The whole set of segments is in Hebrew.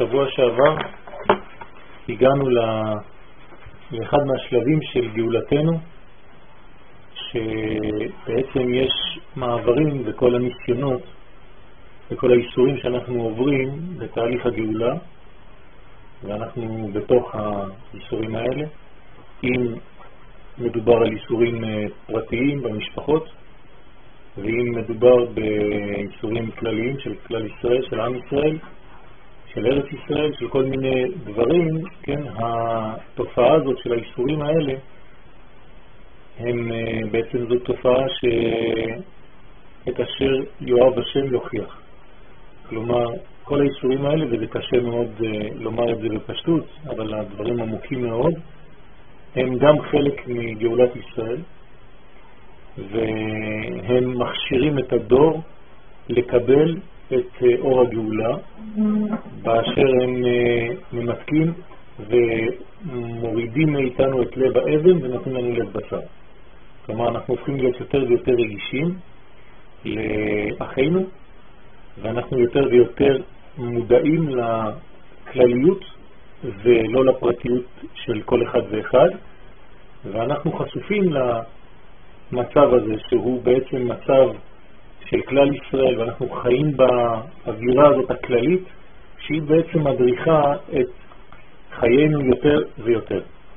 בשבוע שעבר הגענו לאחד מהשלבים של גאולתנו, שבעצם יש מעברים וכל הניסיונות וכל האיסורים שאנחנו עוברים בתהליך הגאולה, ואנחנו בתוך האיסורים האלה. אם מדובר על איסורים פרטיים במשפחות, ואם מדובר באיסורים כלליים של כלל ישראל, של עם ישראל, של ארץ ישראל, של כל מיני דברים, כן, התופעה הזאת של האיסורים האלה, הם בעצם זו תופעה שאת אשר יואב השם יוכיח. כלומר, כל האיסורים האלה, וזה קשה מאוד לומר את זה בפשטות, אבל הדברים עמוקים מאוד, הם גם חלק מגאולת ישראל, והם מכשירים את הדור לקבל את אור הגאולה, באשר הם ממתקים ומורידים מאיתנו את לב האבן ונותנים לנו לב בשר. כלומר, אנחנו הופכים להיות יותר ויותר רגישים לאחינו, ואנחנו יותר ויותר מודעים לכלליות ולא לפרטיות של כל אחד ואחד, ואנחנו חשופים למצב הזה שהוא בעצם מצב של כלל ישראל, ואנחנו חיים באווירה הזאת הכללית שהיא בעצם מדריכה את חיינו יותר ויותר.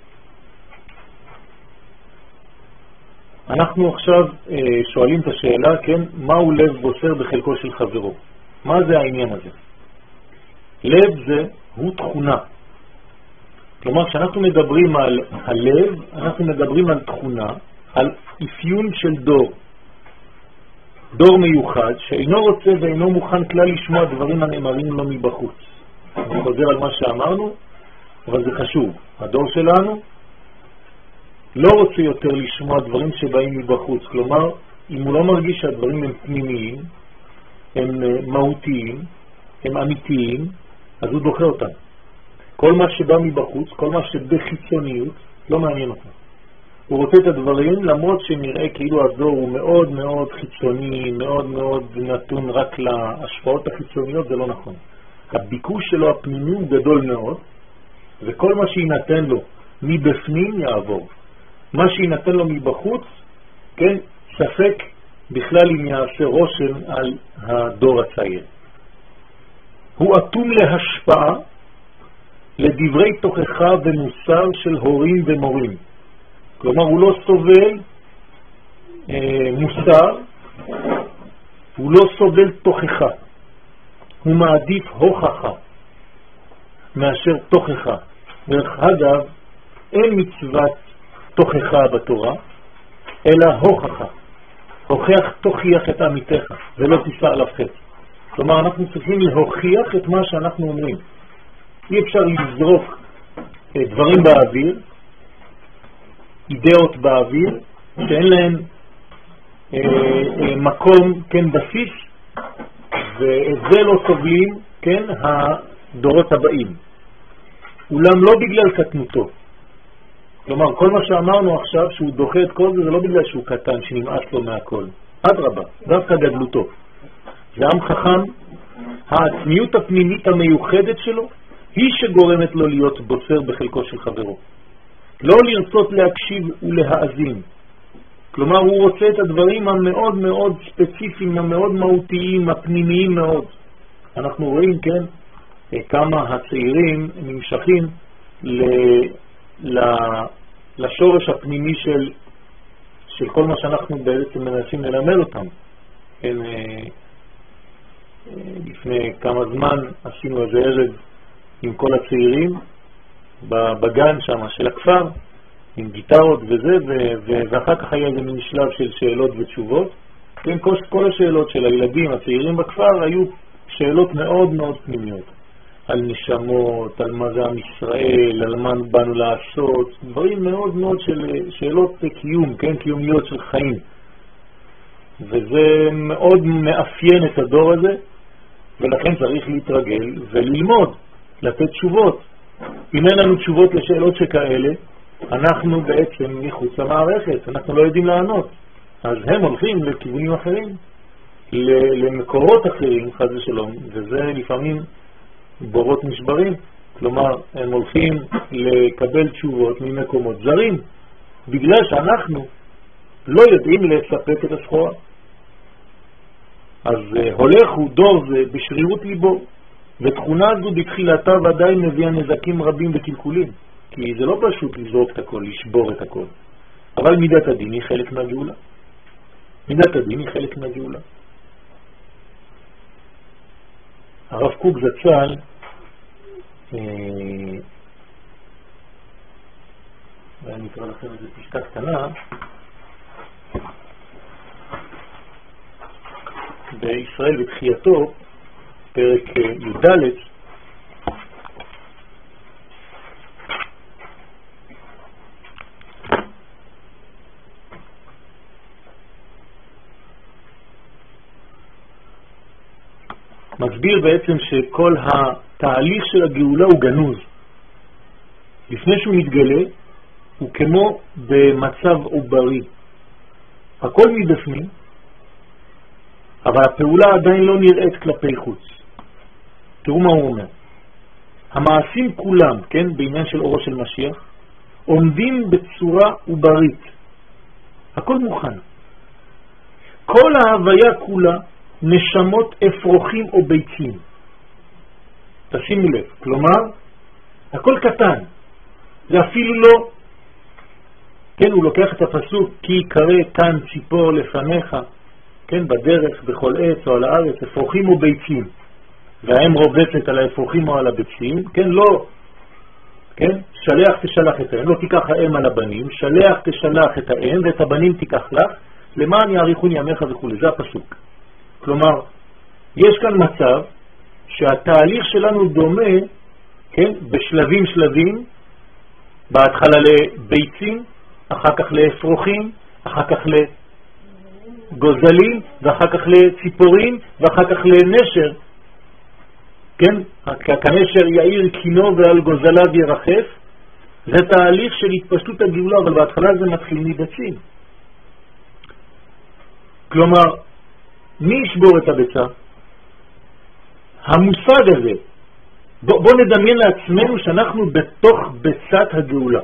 אנחנו עכשיו שואלים את השאלה, כן, מהו לב בוסר בחלקו של חברו? מה זה העניין הזה? לב זה הוא תכונה. כלומר, כשאנחנו מדברים על הלב, אנחנו מדברים על תכונה, על אפיון של דור. דור מיוחד שאינו רוצה ואינו מוכן כלל לשמוע דברים הנאמרים לו מבחוץ. אני חוזר על מה שאמרנו, אבל זה חשוב. הדור שלנו לא רוצה יותר לשמוע דברים שבאים מבחוץ. כלומר, אם הוא לא מרגיש שהדברים הם פנימיים, הם מהותיים, הם אמיתיים, אז הוא דוחה אותם. כל מה שבא מבחוץ, כל מה שבחיצוניות, לא מעניין אותו. הוא רוצה את הדברים, למרות שנראה כאילו הדור הוא מאוד מאוד חיצוני, מאוד מאוד נתון רק להשפעות החיצוניות, זה לא נכון. הביקוש שלו הפנימי הוא גדול מאוד, וכל מה שינתן לו מבפנים יעבור. מה שינתן לו מבחוץ, כן, ספק בכלל אם יעשה רושם על הדור הצעיר. הוא אטום להשפעה, לדברי תוכחה ומוסר של הורים ומורים. כלומר, הוא לא סובל מוסר, הוא לא סובל תוכחה. הוא מעדיף הוכחה מאשר תוכחה. דרך אגב, אין מצוות תוכחה בתורה, אלא הוכחה. הוכח תוכיח את עמיתך, ולא תישא עליו חטא. כלומר, אנחנו צריכים להוכיח את מה שאנחנו אומרים. אי אפשר לזרוק דברים באוויר, אידאות באוויר, שאין להם מקום, כן, בסיס, ואת זה לא סובלים, כן, הדורות הבאים. אולם לא בגלל קטנותו. כלומר, כל מה שאמרנו עכשיו, שהוא דוחה את כל זה, זה לא בגלל שהוא קטן, שנמאס לו מהכל. אדרבה, דווקא גדלותו. זה עם חכם, העצמיות הפנימית המיוחדת שלו, היא שגורמת לו להיות בוסר בחלקו של חברו. לא לרצות להקשיב ולהאזין. כלומר, הוא רוצה את הדברים המאוד מאוד ספציפיים, המאוד מהותיים, הפנימיים מאוד. אנחנו רואים, כן, כמה הצעירים נמשכים לשורש הפנימי של כל מה שאנחנו בעצם מנסים ללמד אותם. כן, לפני כמה זמן עשינו איזה ערב עם כל הצעירים בגן שם של הכפר, עם גיטרות וזה, ואחר כך היה איזה מין שלב של שאלות ותשובות. כן, כל השאלות של הילדים הצעירים בכפר היו שאלות מאוד מאוד פנימיות. על נשמות, על מה זה עם ישראל, על מה באנו לעשות, דברים מאוד מאוד של שאלות קיום, כן, קיומיות של חיים. וזה מאוד מאפיין את הדור הזה, ולכן צריך להתרגל וללמוד, לתת תשובות. אם אין לנו תשובות לשאלות שכאלה, אנחנו בעצם מחוץ למערכת, אנחנו לא יודעים לענות. אז הם הולכים לכיוונים אחרים, למקורות אחרים, חס ושלום, וזה לפעמים בורות נשברים, כלומר הם הולכים לקבל תשובות ממקומות זרים, בגלל שאנחנו לא יודעים לספק את הסחורה. אז הולך הוא דור זה בשרירות ליבו, ותכונה זו בתחילתה ודאי מביאה נזקים רבים וקלקולים, כי זה לא פשוט לזרוק את הכל, לשבור את הכל. אבל מידת הדין היא חלק מהגאולה. מידת הדין היא חלק מהגאולה. הרב קוק זצ"ל ואני אקרא לכם איזו פשטה קטנה בישראל בתחייתו, פרק י"ד, מסביר בעצם שכל התהליך של הגאולה הוא גנוז. לפני שהוא מתגלה, הוא כמו במצב עוברי. הכל מבפנים, אבל הפעולה עדיין לא נראית כלפי חוץ. תראו מה הוא אומר. המעשים כולם, כן, בעניין של אורו של משיח, עומדים בצורה עוברית. הכל מוכן. כל ההוויה כולה נשמות אפרוחים או ביצים. תשימו לב, כלומר, הכל קטן. זה אפילו לא, כן, הוא לוקח את הפסוק, כי קרא כאן ציפור לפניך, כן, בדרך, בכל עץ או על הארץ, אפרוחים או ביצים. והאם רובצת על האפרוחים או על הביצים, כן, לא, כן, שלח תשלח את האם, לא תיקח האם על הבנים, שלח תשלח את האם ואת הבנים תיקח לך, למען יאריכון ימיך וכו'. זה הפסוק. כלומר, יש כאן מצב שהתהליך שלנו דומה, כן, בשלבים שלבים, בהתחלה לביצים, אחר כך לאפרוחים, אחר כך לגוזלים, ואחר כך לציפורים, ואחר כך לנשר. כן, כנשר יאיר קינו ועל גוזליו ירחף. זה תהליך של התפשטות הגאולה, אבל בהתחלה זה מתחיל מביצים. כלומר, מי ישבור את הביצה? המושג הזה. בוא נדמיין לעצמנו שאנחנו בתוך ביצת הגאולה.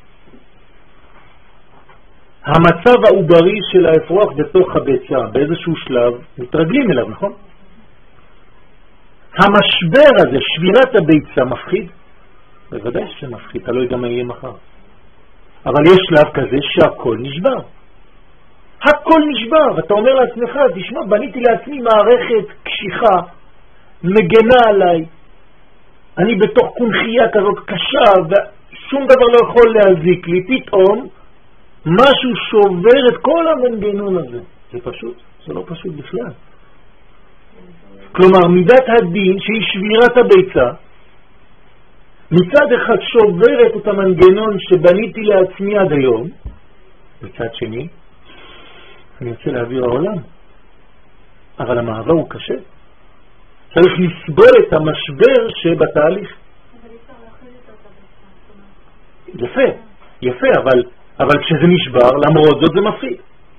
המצב העוברי של האפרוח בתוך הביצה, באיזשהו שלב, מתרגלים אליו, נכון? המשבר הזה, שבירת הביצה, מפחיד? בוודאי שמפחיד, אתה לא יודע מה יהיה מחר. אבל יש שלב כזה שהכל נשבר. הכל נשבר, ואתה אומר לעצמך, תשמע, בניתי לעצמי מערכת קשיחה, מגנה עליי, אני בתוך קונחייה כזאת קשה, ושום דבר לא יכול להזיק לי, פתאום משהו שובר את כל המנגנון הזה. זה פשוט, זה לא פשוט בכלל. כלומר, מידת הדין שהיא שבירת הביצה, מצד אחד שוברת את המנגנון שבניתי לעצמי עד היום, מצד שני, אני רוצה להעביר העולם. אבל המעבר הוא קשה. צריך לסבול את המשבר שבתהליך. יפה, יפה, אבל כשזה נשבר, למרות זאת זה מפחיד.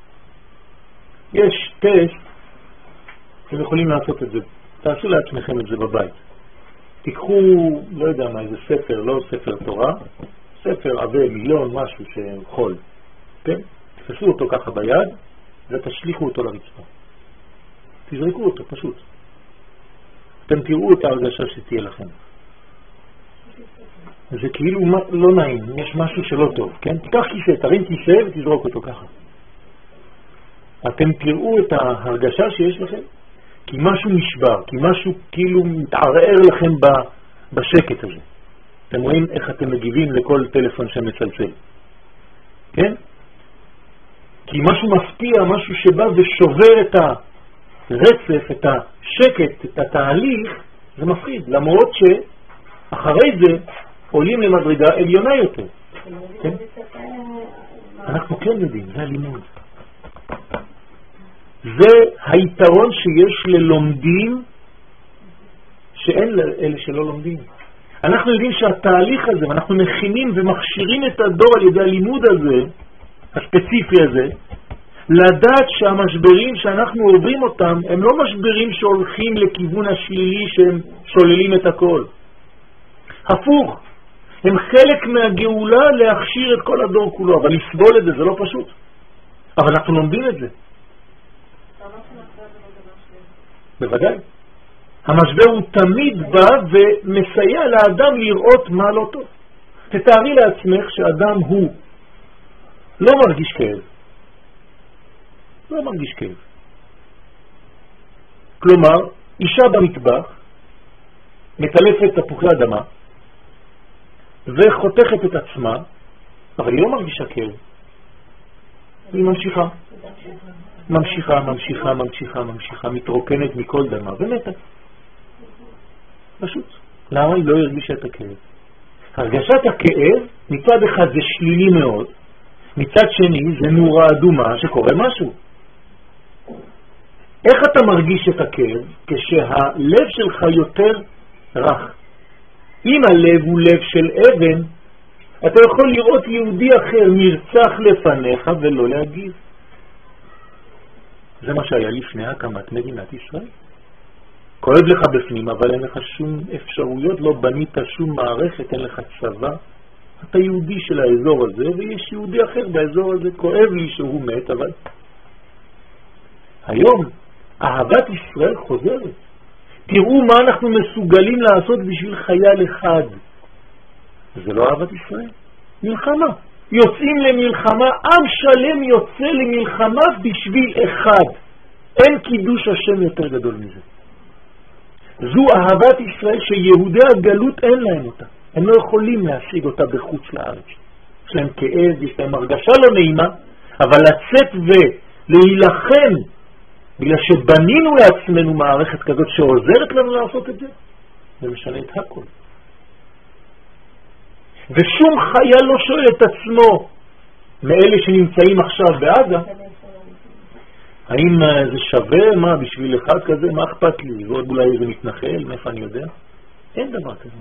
יש טסט, אתם יכולים לעשות את זה. תעשו לעצמכם את זה בבית. תיקחו, לא יודע מה, איזה ספר, לא ספר תורה, ספר עבה, מיליון, משהו שחול. כן? תפסו אותו ככה ביד, ותשליחו אותו לרצפה. תזרקו אותו, פשוט. אתם תראו את ההרגשה שתהיה לכם. זה כאילו לא נעים, יש משהו שלא טוב, כן? תיקח כיסא, תרים כיסא ותזרוק אותו ככה. אתם תראו את ההרגשה שיש לכם, כי משהו נשבר, כי משהו כאילו מתערער לכם בשקט הזה. אתם רואים איך אתם מגיבים לכל טלפון שמצלצל. כן? כי משהו מפתיע, משהו שבא ושובר את הרצף, את השקט, את התהליך, זה מפחיד. למרות שאחרי זה עולים למדרגה עליונה יותר. כן? אנחנו כן יודעים, זה הלימוד. זה היתרון שיש ללומדים שאין לאלה שלא לומדים. אנחנו יודעים שהתהליך הזה, ואנחנו מכינים ומכשירים את הדור על ידי הלימוד הזה, הספציפי הזה, לדעת שהמשברים שאנחנו עוברים אותם הם לא משברים שהולכים לכיוון השלילי שהם שוללים את הכל. הפוך, הם חלק מהגאולה להכשיר את כל הדור כולו, אבל לסבול את זה לא פשוט. אבל אנחנו לומדים את זה. בוודאי. המשבר הוא תמיד בא ומסייע לאדם לראות מה לא טוב. תתארי לעצמך שאדם הוא לא מרגיש כאב. לא מרגיש כאב. כלומר, אישה במטבח מטלפת תפוחי אדמה וחותכת את עצמה, אבל היא לא מרגישה כאב. היא ממשיכה. ממשיכה, מתרוקנת מכל דמה ומתה. פשוט. למה היא לא הרגישה את הכאב? הרגשת הכאב מצד אחד זה שלילי מאוד, מצד שני זה נורה אדומה שקורה משהו. איך אתה מרגיש את הכאב? כשהלב שלך יותר רך. אם הלב הוא לב של אבן, אתה יכול לראות יהודי אחר נרצח לפניך ולא להגיב. זה מה שהיה לפני הקמת מדינת ישראל. כואב לך בפנים, אבל אין לך שום אפשרויות, לא בנית שום מערכת, אין לך צבא. אתה יהודי של האזור הזה, ויש יהודי אחר באזור הזה. כואב לי שהוא מת, אבל היום אהבת ישראל חוזרת. תראו מה אנחנו מסוגלים לעשות בשביל חייל אחד. זה לא אהבת ישראל. מלחמה. יוצאים למלחמה, עם שלם יוצא למלחמה בשביל אחד. אין קידוש השם יותר גדול מזה. זו אהבת ישראל שיהודי הגלות אין להם אותה. הם לא יכולים להשיג אותה בחוץ לארץ. יש להם כאב, יש להם הרגשה לא נעימה, אבל לצאת ולהילחם, בגלל שבנינו לעצמנו מערכת כזאת שעוזרת לנו לעשות את זה, זה משנה את הכל. ושום חייל לא שואל את עצמו, מאלה שנמצאים עכשיו בעזה, האם זה שווה? מה, בשביל אחד כזה, מה אכפת לי? ועוד אולי איזה מתנחל, מאיפה אני יודע? אין דבר כזה.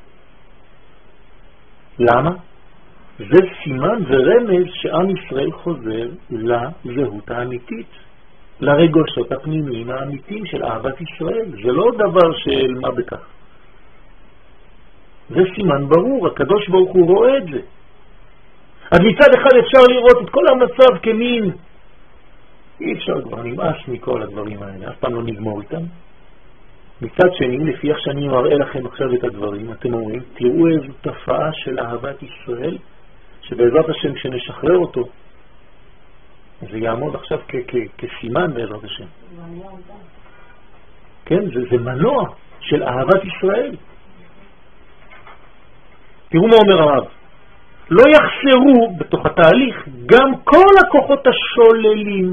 למה? זה סימן ורמז שעם ישראל חוזר לזהות האמיתית, לרגשות הפנימיים האמיתיים של אהבת ישראל. זה לא דבר של מה בכך. זה סימן ברור, הקדוש ברוך הוא רואה את זה. אז מצד אחד אפשר לראות את כל המצב כמין, אי אפשר כבר, נמאס מכל הדברים האלה, אף פעם לא נגמור איתם. מצד שני, לפי איך שאני מראה לכם עכשיו את הדברים, אתם אומרים, תראו איזו תופעה של אהבת ישראל, שבעזרת השם שנשחרר אותו, זה יעמוד עכשיו כסימן בעזרת השם. כן, זה מנוע של אהבת ישראל. תראו מה אומר הרב. לא יחסרו בתוך התהליך גם כל הכוחות השוללים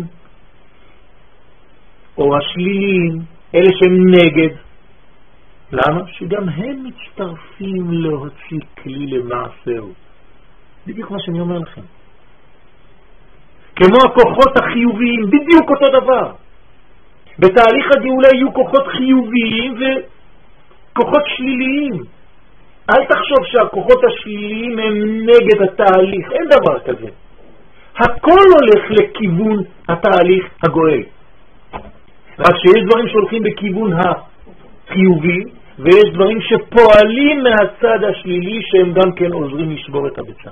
או השליליים, אלה שהם נגד. למה? שגם הם מצטרפים להוציא כלי למעשר. בדיוק מה שאני אומר לכם. כמו הכוחות החיוביים, בדיוק אותו דבר. בתהליך הגאולה יהיו כוחות חיוביים וכוחות שליליים. אל תחשוב שהכוחות השליליים הם נגד התהליך, אין דבר כזה. הכל הולך לכיוון התהליך הגואל. רק שיש דברים שהולכים בכיוון החיובי, ויש דברים שפועלים מהצד השלילי שהם גם כן עוזרים לשבור את הביצה.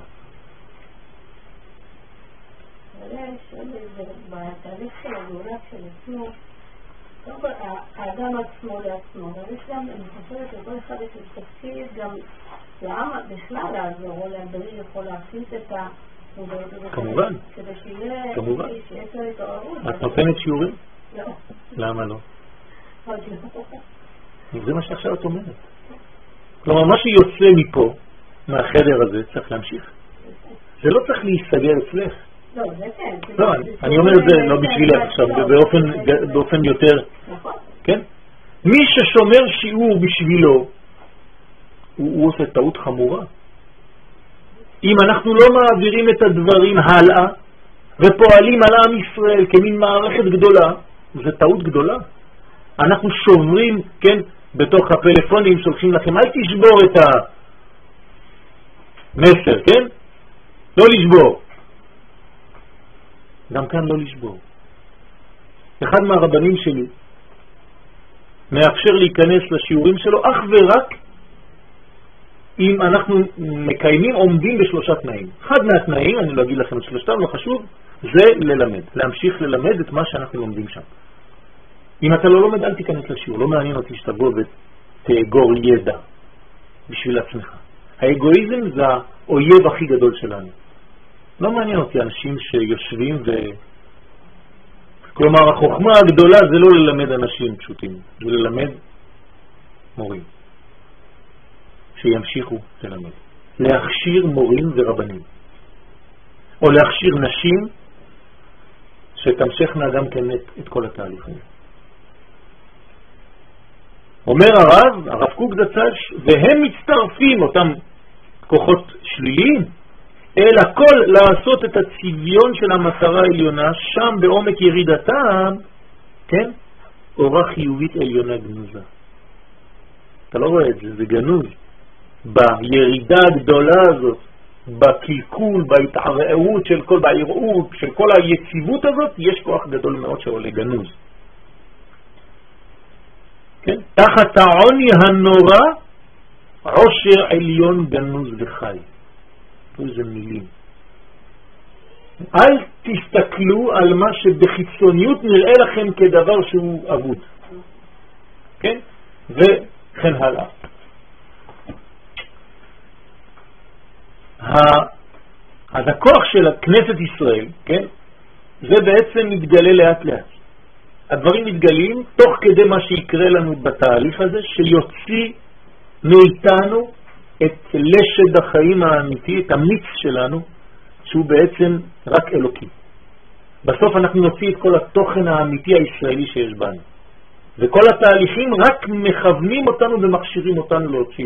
בתהליך של הגאולה של עצמו, האדם עצמו לעצמו, אבל יש גם, אני חושבת שכל אחד יש תפקיד גם לעם בכלל לעזור, או להדריך, יכול להחליט את כמובן. כדי שיהיה יותר התעוררות. את נותנת שיעורים? לא. למה לא? זה מה שעכשיו את אומרת. כלומר, מה שיוצא מפה, מהחדר הזה, צריך להמשיך. זה לא צריך להיסגר אצלך. לא, זה כן. לא, אני אומר את זה לא בשבילך עכשיו, באופן יותר... נכון. כן? מי ששומר שיעור בשבילו, הוא עושה טעות חמורה. אם אנחנו לא מעבירים את הדברים הלאה, ופועלים על עם ישראל כמין מערכת גדולה, זה טעות גדולה. אנחנו שוברים, כן, בתוך הפלאפונים שולחים לכם, אל תשבור את המסר, כן? לא לשבור. גם כאן לא לשבור. אחד מהרבנים שלי מאפשר להיכנס לשיעורים שלו אך ורק אם אנחנו מקיימים, עומדים בשלושה תנאים. אחד מהתנאים, אני לא אגיד לכם את שלושתם, לא חשוב, זה ללמד, להמשיך ללמד את מה שאנחנו לומדים שם. אם אתה לא לומד, אל תיכנס לשיעור, לא מעניין אותי שתבוא ותאגור ידע בשביל עצמך. האגואיזם זה האויב הכי גדול שלנו. לא מעניין אותי אנשים שיושבים כלומר, החוכמה הגדולה זה לא ללמד אנשים פשוטים, זה ללמד מורים שימשיכו ללמד. להכשיר מורים ורבנים. או להכשיר נשים שתמשכנה גם כן את כל התהליך הזה. אומר הרב קוק זצ"ל, והם מצטרפים, אותם כוחות שליליים, אלא כל לעשות את הצביון של המטרה העליונה, שם בעומק ירידתם, כן? אורה חיובית עליונה גנוזה. אתה לא רואה את זה, זה גנוז. בירידה הגדולה הזאת, בקלקול, בהתערערות של כל, בערעור, של כל היציבות הזאת, יש כוח גדול מאוד שעולה גנוז. כן? תחת העוני הנורא, עושר עליון גנוז וחי. איזה מילים. אל תסתכלו על מה שבחיצוניות נראה לכם כדבר שהוא אבוד. כן? וכן הלאה. אז הכוח של כנסת ישראל, כן? זה בעצם מתגלה לאט לאט. הדברים מתגלים תוך כדי מה שיקרה לנו בתהליך הזה, שיוציא מאיתנו את לשד החיים האמיתי, את המיץ שלנו, שהוא בעצם רק אלוקי. בסוף אנחנו נוציא את כל התוכן האמיתי הישראלי שיש בנו. וכל התהליכים רק מכוונים אותנו ומכשירים אותנו להוציא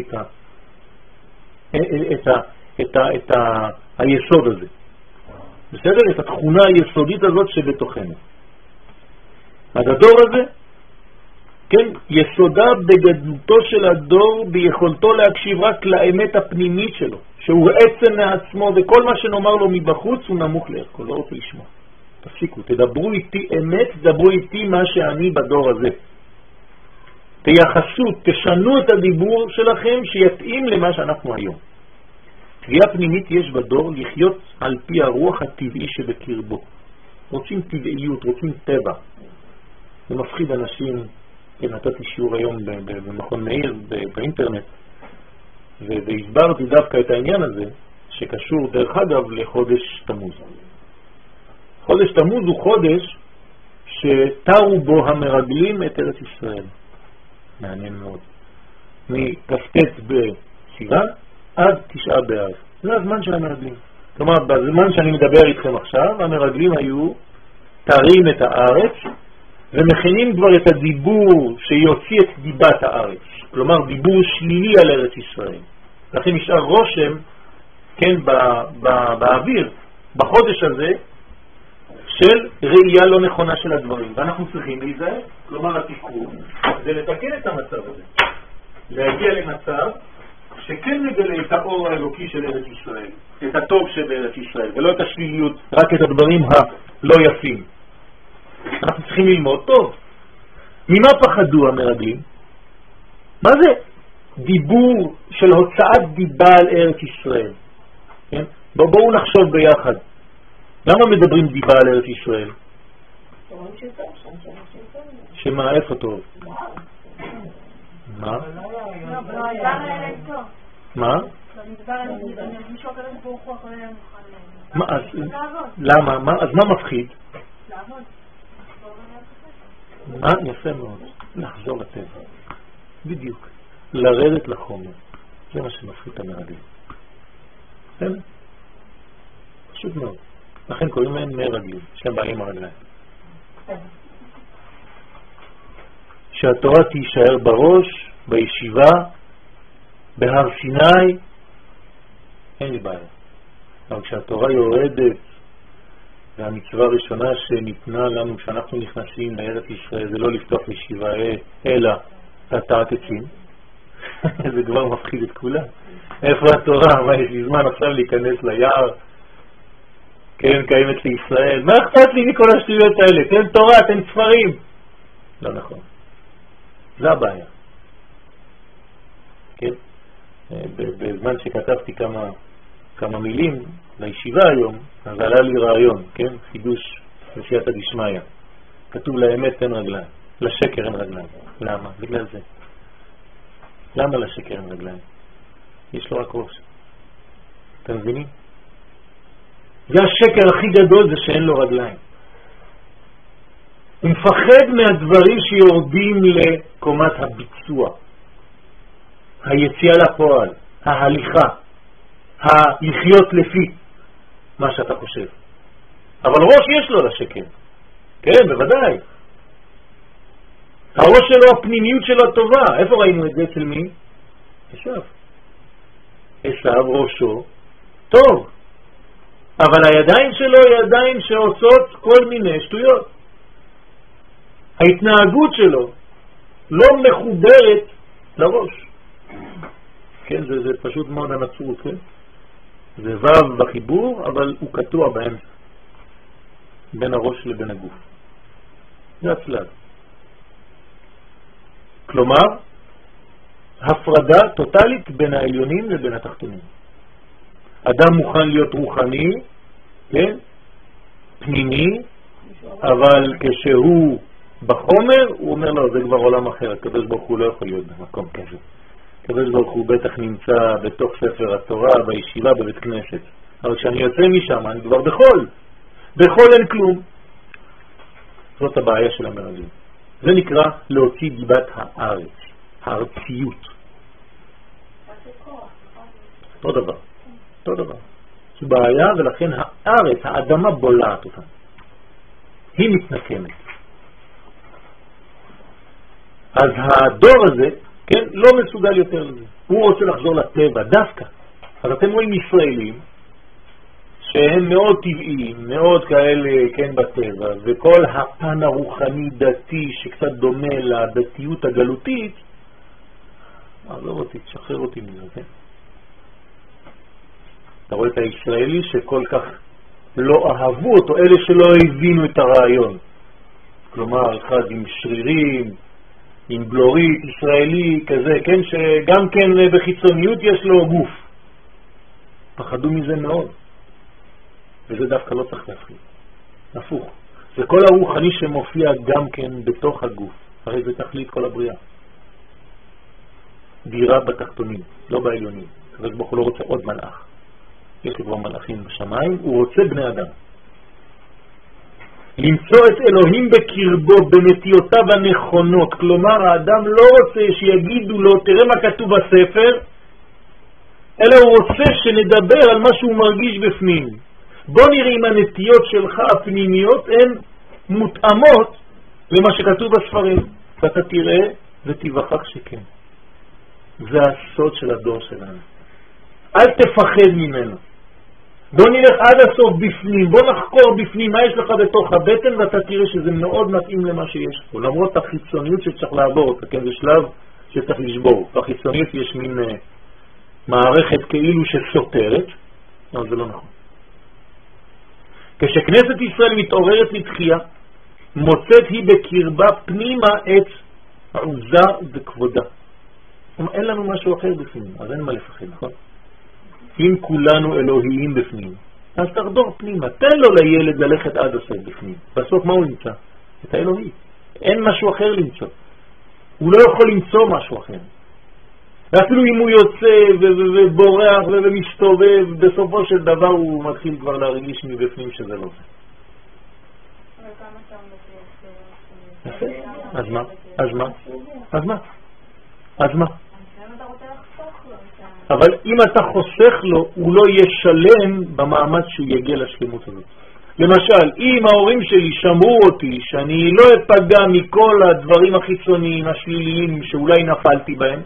את היסוד הזה. בסדר? את התכונה היסודית הזאת שבתוכנו. אז הדור הזה, כן, יסודה בגדלותו של הדור, ביכולתו להקשיב רק לאמת הפנימית שלו, שהוא עצם מעצמו, וכל מה שנאמר לו מבחוץ הוא נמוך לערכו, לא רוצה לשמוע. תפסיקו, תדברו איתי אמת, תדברו איתי מה שאני בדור הזה. תייחסו, תשנו את הדיבור שלכם שיתאים למה שאנחנו היום. תביעה פנימית יש בדור לחיות על פי הרוח הטבעי שבקרבו. רוצים טבעיות, רוצים טבע. זה מפחיד אנשים. נתתי שיעור היום במכון מאיר באינטרנט, והסברתי דווקא את העניין הזה, שקשור דרך אגב לחודש תמוז. חודש תמוז הוא חודש שתרו בו המרגלים את ארץ ישראל. מעניין מאוד. מכ"ט בסיוון עד 9 באב. זה הזמן של המרגלים. כלומר, בזמן שאני מדבר איתכם עכשיו, המרגלים היו תרים את הארץ, ומכינים כבר את הדיבור שיוציא את דיבת הארץ. כלומר, דיבור שלילי על ארץ ישראל. לכן נשאר רושם, כן, באוויר, בחודש הזה, של ראייה לא נכונה של הדברים. ואנחנו צריכים להיזהר. כלומר, התיקון זה לתקן את המצב הזה. להגיע למצב שכן נגלה את האור האלוקי של ארץ ישראל, את הטוב שבארץ ישראל, ולא את השליליות, רק את הדברים הלא יפים. אנחנו צריכים ללמוד טוב. ממה פחדו המרגלים? מה זה דיבור של הוצאת דיבה על ארץ ישראל? כן? בואו נחשוב ביחד. למה מדברים דיבה על ארץ ישראל? שמה, איפה טוב? מה? מה? למה? אז מה מפחיד? יפה מאוד. לחזור לטבע. בדיוק. לרדת לחומר. זה מה שמפחיד את המרגלים. בסדר? פשוט מאוד. לכן קוראים להם מרגלים, שהם בעלים הרגליים. שהתורה תישאר בראש, בישיבה, בהר סיני, אין לי בעיה. אבל כשהתורה יורדת, והמצווה הראשונה שניתנה לנו כשאנחנו נכנסים לארץ ישראל, זה לא לפתוח ישיבה, אלא לטעת עצים. זה כבר מפחיד את כולם. איפה התורה? מה, יש לי זמן עכשיו להיכנס ליער? כן, קיימת לישראל. מה אכפת לי מכל השטויות האלה? תן תורה, תן ספרים. לא נכון. זה הבעיה. כן? בזמן שכתבתי כמה מילים לישיבה היום, אז עלה לי רעיון, כן? חידוש בסייעתא דשמיא. כתוב לאמת אין רגליים, לשקר אין רגליים. למה? בגלל זה. למה לשקר אין רגליים? יש לו רק ראש. אתם מבינים? זה השקר הכי גדול, זה שאין לו רגליים. הוא מפחד מהדברים שיורדים לקומת הביצוע, היציאה לפועל, ההליכה, הלחיות לפי מה שאתה חושב. אבל ראש יש לו לשקר. כן, בוודאי. הראש שלו, הפנימיות שלו טובה. איפה ראינו את זה? אצל מי? עשיו. עשיו ראשו טוב. אבל הידיים שלו ידיים שעושות כל מיני שטויות. ההתנהגות שלו לא מחוברת לראש. כן, זה פשוט מאוד הנצרות, כן? זה וו בחיבור, אבל הוא קטוע באמצע. בין הראש לבין הגוף. זה הצלב. כלומר, הפרדה טוטלית בין העליונים לבין התחתונים. אדם מוכן להיות רוחני, כן? פנימי, אבל כשהוא בחומר, הוא אומר לו, זה כבר עולם אחר. הקדוש ברוך הוא לא יכול להיות במקום כזה. הקדוש ברוך הוא בטח נמצא בתוך ספר התורה, בישיבה, בבית כנסת. אבל כשאני יוצא משם, אני כבר בחול אין כלום. זאת הבעיה של המרגלים. זה נקרא להוציא דיבת הארץ, הארציות. אותו דבר. זו בעיה, ולכן הארץ, האדמה בולעת אותה. היא מתנקמת. אז הדור הזה, כן, לא מסוגל יותר לזה. הוא רוצה לחזור לטבע, דווקא. אז אתם רואים ישראלים, שהם מאוד טבעיים, מאוד כאלה, כן, בטבע, וכל הפן הרוחני דתי שקצת דומה לדתיות הגלותית, לא אותי, תשחרר אותי מזה, כן? אתה רואה את הישראלי שכל כך לא אהבו אותו, אלה שלא הבינו את הרעיון. כלומר, אחד עם שרירים, עם בלורית, ישראלי כזה, כן, שגם כן בחיצוניות יש לו גוף. פחדו מזה מאוד. וזה דווקא לא צריך להפחיד. הפוך. זה כל הרוחני שמופיע גם כן בתוך הגוף. הרי זה תכלית כל הבריאה. דירה בתחתונים, לא בעליונים. הקדוש ברוך הוא לא רוצה עוד מלאך. יש לו כבר מלאכים בשמיים, הוא רוצה בני אדם. למצוא את אלוהים בקרבו, בנטיותיו הנכונות. כלומר, האדם לא רוצה שיגידו לו, תראה מה כתוב בספר, אלא הוא רוצה שנדבר על מה שהוא מרגיש בפנים. בוא נראה אם הנטיות שלך הפנימיות הן מותאמות למה שכתוב בספרים. ואתה תראה ותיווכח שכן. זה הסוד של הדור שלנו. אל תפחד ממנו. בוא נלך עד הסוף בפנים, בוא נחקור בפנים מה יש לך בתוך הבטן, ואתה תראה שזה מאוד מתאים למה שיש פה. למרות החיצוניות שצריך לעבור אותה, כן, זה שלב שצריך לשבור. בחיצוניות יש מין מערכת כאילו שסותרת, אבל זה לא נכון. כשכנסת ישראל מתעוררת לתחייה, מוצאת היא בקרבה פנימה את עוזה וכבודה. אין לנו משהו אחר בפנים, אז אין מה לפחד, נכון? אם כולנו אלוהיים בפנים, אז תחדור פנימה, תן לו לילד ללכת עד הסוף בפנים. בסוף מה הוא נמצא? את האלוהי. אין משהו אחר למצוא. הוא לא יכול למצוא משהו אחר. ואפילו אם הוא יוצא ובורח ומסתובב, בסופו של דבר הוא מתחיל כבר להרגיש מבפנים שזה לא זה. אז מה? אז מה? אבל אם אתה חוסך לו, הוא לא יהיה שלם במאמץ שהוא יגיע לשלמות הזאת. למשל, אם ההורים שלי שמרו אותי שאני לא אפגע מכל הדברים החיצוניים, השליליים שאולי נפלתי בהם,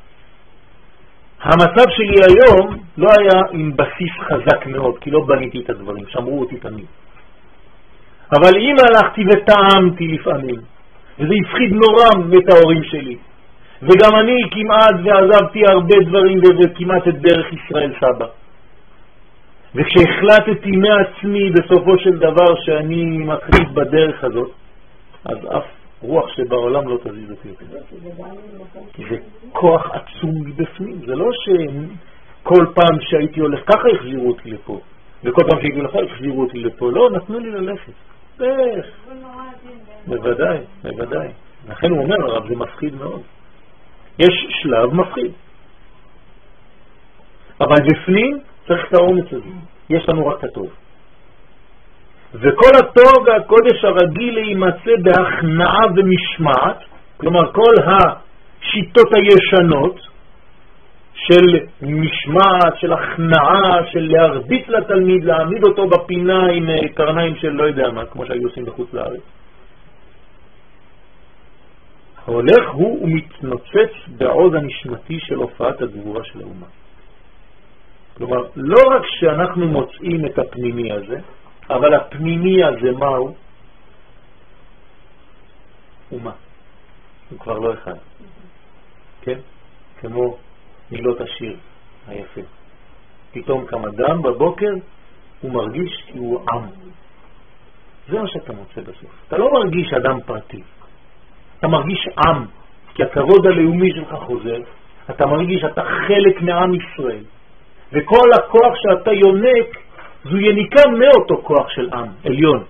המצב שלי היום לא היה עם בסיס חזק מאוד, כי לא בניתי את הדברים, שמרו אותי תמיד. אבל אם הלכתי וטעמתי לפעמים, וזה הפחיד נורא את ההורים שלי, וגם אני כמעט ועזבתי הרבה דברים וכמעט את דרך ישראל סבא. וכשהחלטתי מעצמי בסופו של דבר שאני מחליט בדרך הזאת, אז אף רוח שבעולם לא תזיז אותי יותר. זה כוח עצום מבפנים. זה לא שכל פעם שהייתי הולך ככה החזירו אותי לפה, וכל פעם שהייתי הולך החזירו אותי לפה. לא, נתנו לי ללכת. איך? בוודאי, בוודאי. לכן הוא אומר, הרב, זה מפחיד מאוד. יש שלב מפחיד. אבל בפנים צריך את האומץ הזה. יש לנו רק הטוב. וכל הטוב והקודש הרגיל להימצא בהכנעה ומשמעת, כלומר כל השיטות הישנות של משמעת, של הכנעה, של להרביץ לתלמיד, להעמיד אותו בפינה עם קרניים של לא יודע מה, כמו שהיו עושים בחוץ לארץ. הולך הוא ומתנוצץ בעוז הנשמתי של הופעת הגבורה של האומה. כלומר, לא רק שאנחנו מוצאים את הפנימי הזה, אבל הפנימי הזה מהו? אומה. הוא כבר לא אחד. כן? כמו מילות השיר היפה. פתאום קם אדם בבוקר, הוא מרגיש כי הוא עם. זה מה שאתה מוצא בסוף. אתה לא מרגיש אדם פרטי. אתה מרגיש עם, כי הכבוד הלאומי שלך חוזר. אתה מרגיש שאתה חלק מעם ישראל. וכל הכוח שאתה יונק, זו יניקה מאותו כוח של עם, עליון.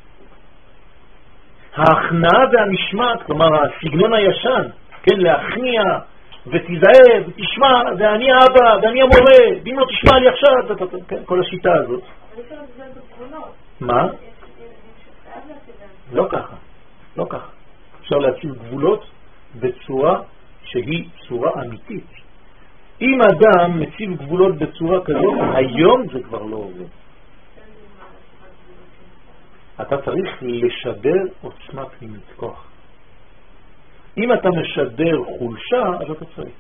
ההכנעה והמשמעת, כלומר הסגנון הישן, כן, להכניע ותיזהר ותשמע, ואני האבא ואני המורה, ואם לא תשמע לי עכשיו, כן, כל השיטה הזאת. מה? לא ככה, לא ככה. אפשר להציב גבולות בצורה שהיא צורה אמיתית. אם אדם מציב גבולות בצורה כזאת, היום זה כבר לא עובד. אתה צריך לשדר עוצמה פנימית, כוח. אם אתה משדר חולשה, אז אתה צריך.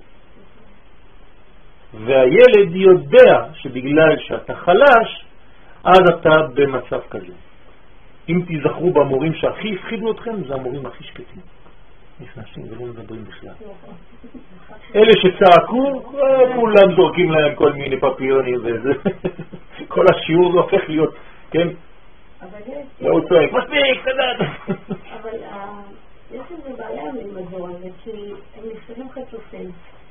והילד יודע שבגלל שאתה חלש, אז אתה במצב כזה. אם תזכרו במורים שהכי הפחידו אתכם, זה המורים הכי שקטים. נכנסים ולא מדברים בכלל. אלה שצעקו, כולם זורקים להם כל מיני פפיונים וזה. כל השיעור זה הופך להיות, כן? לא הוא צועק, מספיק, תדעת. אבל יש איזה בעיה עם הדור הזה, כי הם נפסדים חצופים.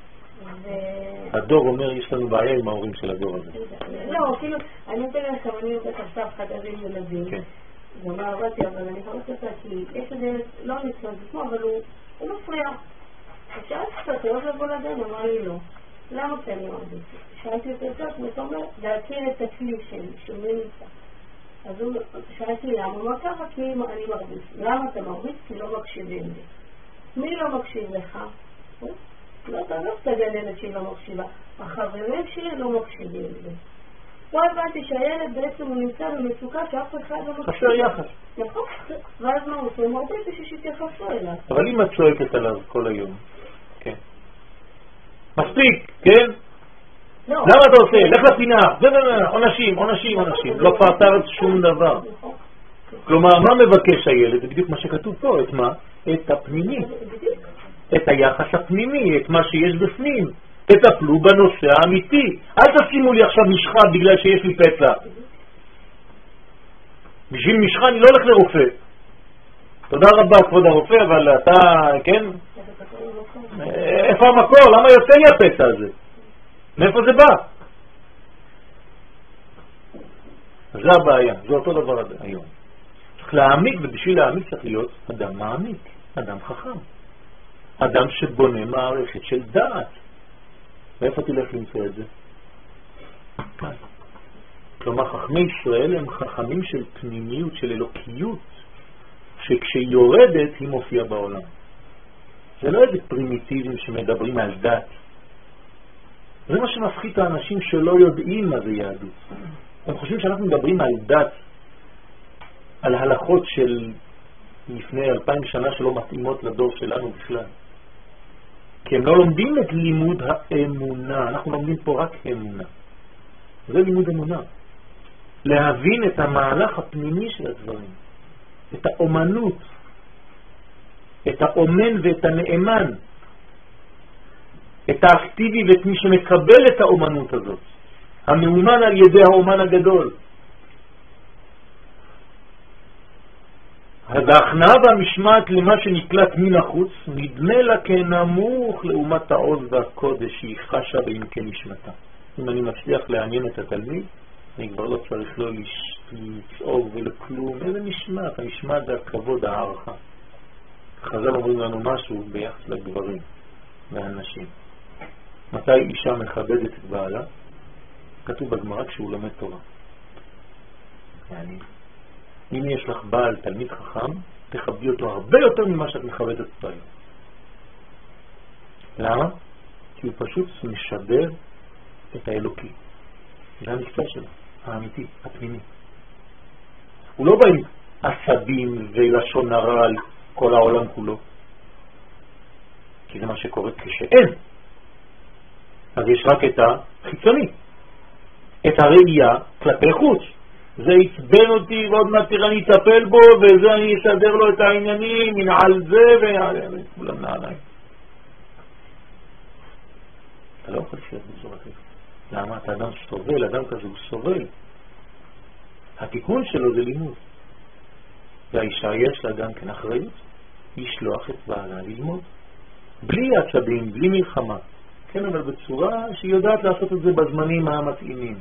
הדור אומר, יש לנו בעיה עם ההורים של הדור הזה. לא, כאילו, אני נותן לכם, אני נותן עכשיו חדרים ילדים. כן. ומה עבדתי, אבל אני חושבת אותה, כי יש איזה, לא נצטרך כמו, אבל הוא מפריע. שאלתי קצת, הוא לבוא לדן, אמר לי לא. למה שאני עובדת? שאלתי יותר קצת, הוא אומר, להכיר את הכלי שלי, שמי נמצא. אז הוא שאלתי למה, מה ככה? כי אני מרביץ. למה אתה מרביץ? כי לא מקשיבים לי. מי לא מקשיב לך? לא, אתה לא תגננת שהיא לא מקשיבה. החברים שלי לא מקשיבים לי. פה הבנתי שהילד בעצם הוא נמצא במצוקה שאף אחד לא מקשיב. חסר יחס. נכון, ואז מה הוא עושה? הוא מרביץ בשביל שתייחסו אליו. אבל אם את צועקת עליו כל היום, כן. מספיק, כן? למה אתה עושה? לך לפינה, עונשים, עונשים, עונשים. לא פתרת שום דבר. כלומר, מה מבקש הילד? זה בדיוק מה שכתוב פה. את מה? את הפנימי. את היחס הפנימי, את מה שיש בפנים. תטפלו בנושא האמיתי. אל תשימו לי עכשיו משחה בגלל שיש לי פצע. בשביל משחה אני לא הולך לרופא. תודה רבה כבוד הרופא, אבל אתה, כן? איפה המקור? למה יוצא לי הפצע הזה? מאיפה זה בא? זה הבעיה, זה אותו דבר היום. צריך להעמיק, ובשביל להעמיק צריך להיות אדם מעמיק, אדם חכם. אדם שבונה מערכת של דעת. ואיפה תלך למצוא את זה? כאן. כלומר, חכמי ישראל הם חכמים של פנימיות, של אלוקיות, שכשהיא יורדת היא מופיעה בעולם. זה לא איזה פרימיטיבים שמדברים על דת. זה מה שמפחיד את האנשים שלא יודעים מה זה יהדות. הם חושבים שאנחנו מדברים על דת, על הלכות של לפני 2000 שנה שלא מתאימות לדור שלנו בכלל. כי הם לא לומדים את לימוד האמונה. אנחנו לומדים פה רק אמונה. זה לימוד אמונה. להבין את המהלך הפנימי של הדברים. את האומנות. את האומן ואת הנאמן. את האקטיבי ואת מי שמקבל את האומנות הזאת. המאומן על ידי האומן הגדול. אז ההכנעה והמשמעת למה שנקלט מן החוץ נדמה לה כנמוך לעומת העוז והקודש שהיא חשה בעמקי נשמתה. אם אני מצליח לעניין את התלמיד, אני כבר לא צריך לא לצעוק ולכלום. איזה משמעת? המשמעת זה הכבוד, הערכה. חז"ל אומרים לנו משהו ביחס לגברים והנשים. מתי אישה מכבדת את בעלה? כתוב בגמרא כשהוא לומד תורה. אם יש לך בעל תלמיד חכם, תכבדי אותו הרבה יותר ממה שאת מכבדת אותו היום. למה? כי הוא פשוט משדר את האלוקי. זה המקצוע שלו, האמיתי, הפנימי. הוא לא בא עם עשבים ולשון הרע על כל העולם כולו. כי זה מה שקורה כשאין. אז יש רק את החיצוני, את הראייה כלפי חוץ. זה יצבן אותי ועוד מעט תראה אני אטפל בו וזה אני אסדר לו את העניינים, מנעל זה וכולם נעליים. אתה לא יכול לשלט בצורה כזאת. למה? אתה אדם סובל, אדם כזה הוא סובל. התיקון שלו זה לימוד. והאישה יש לה גם כן אחריות לשלוח את בעלה ללמוד. בלי עצבים, בלי מלחמה. כן, אבל בצורה שהיא יודעת לעשות את זה בזמנים המתאימים.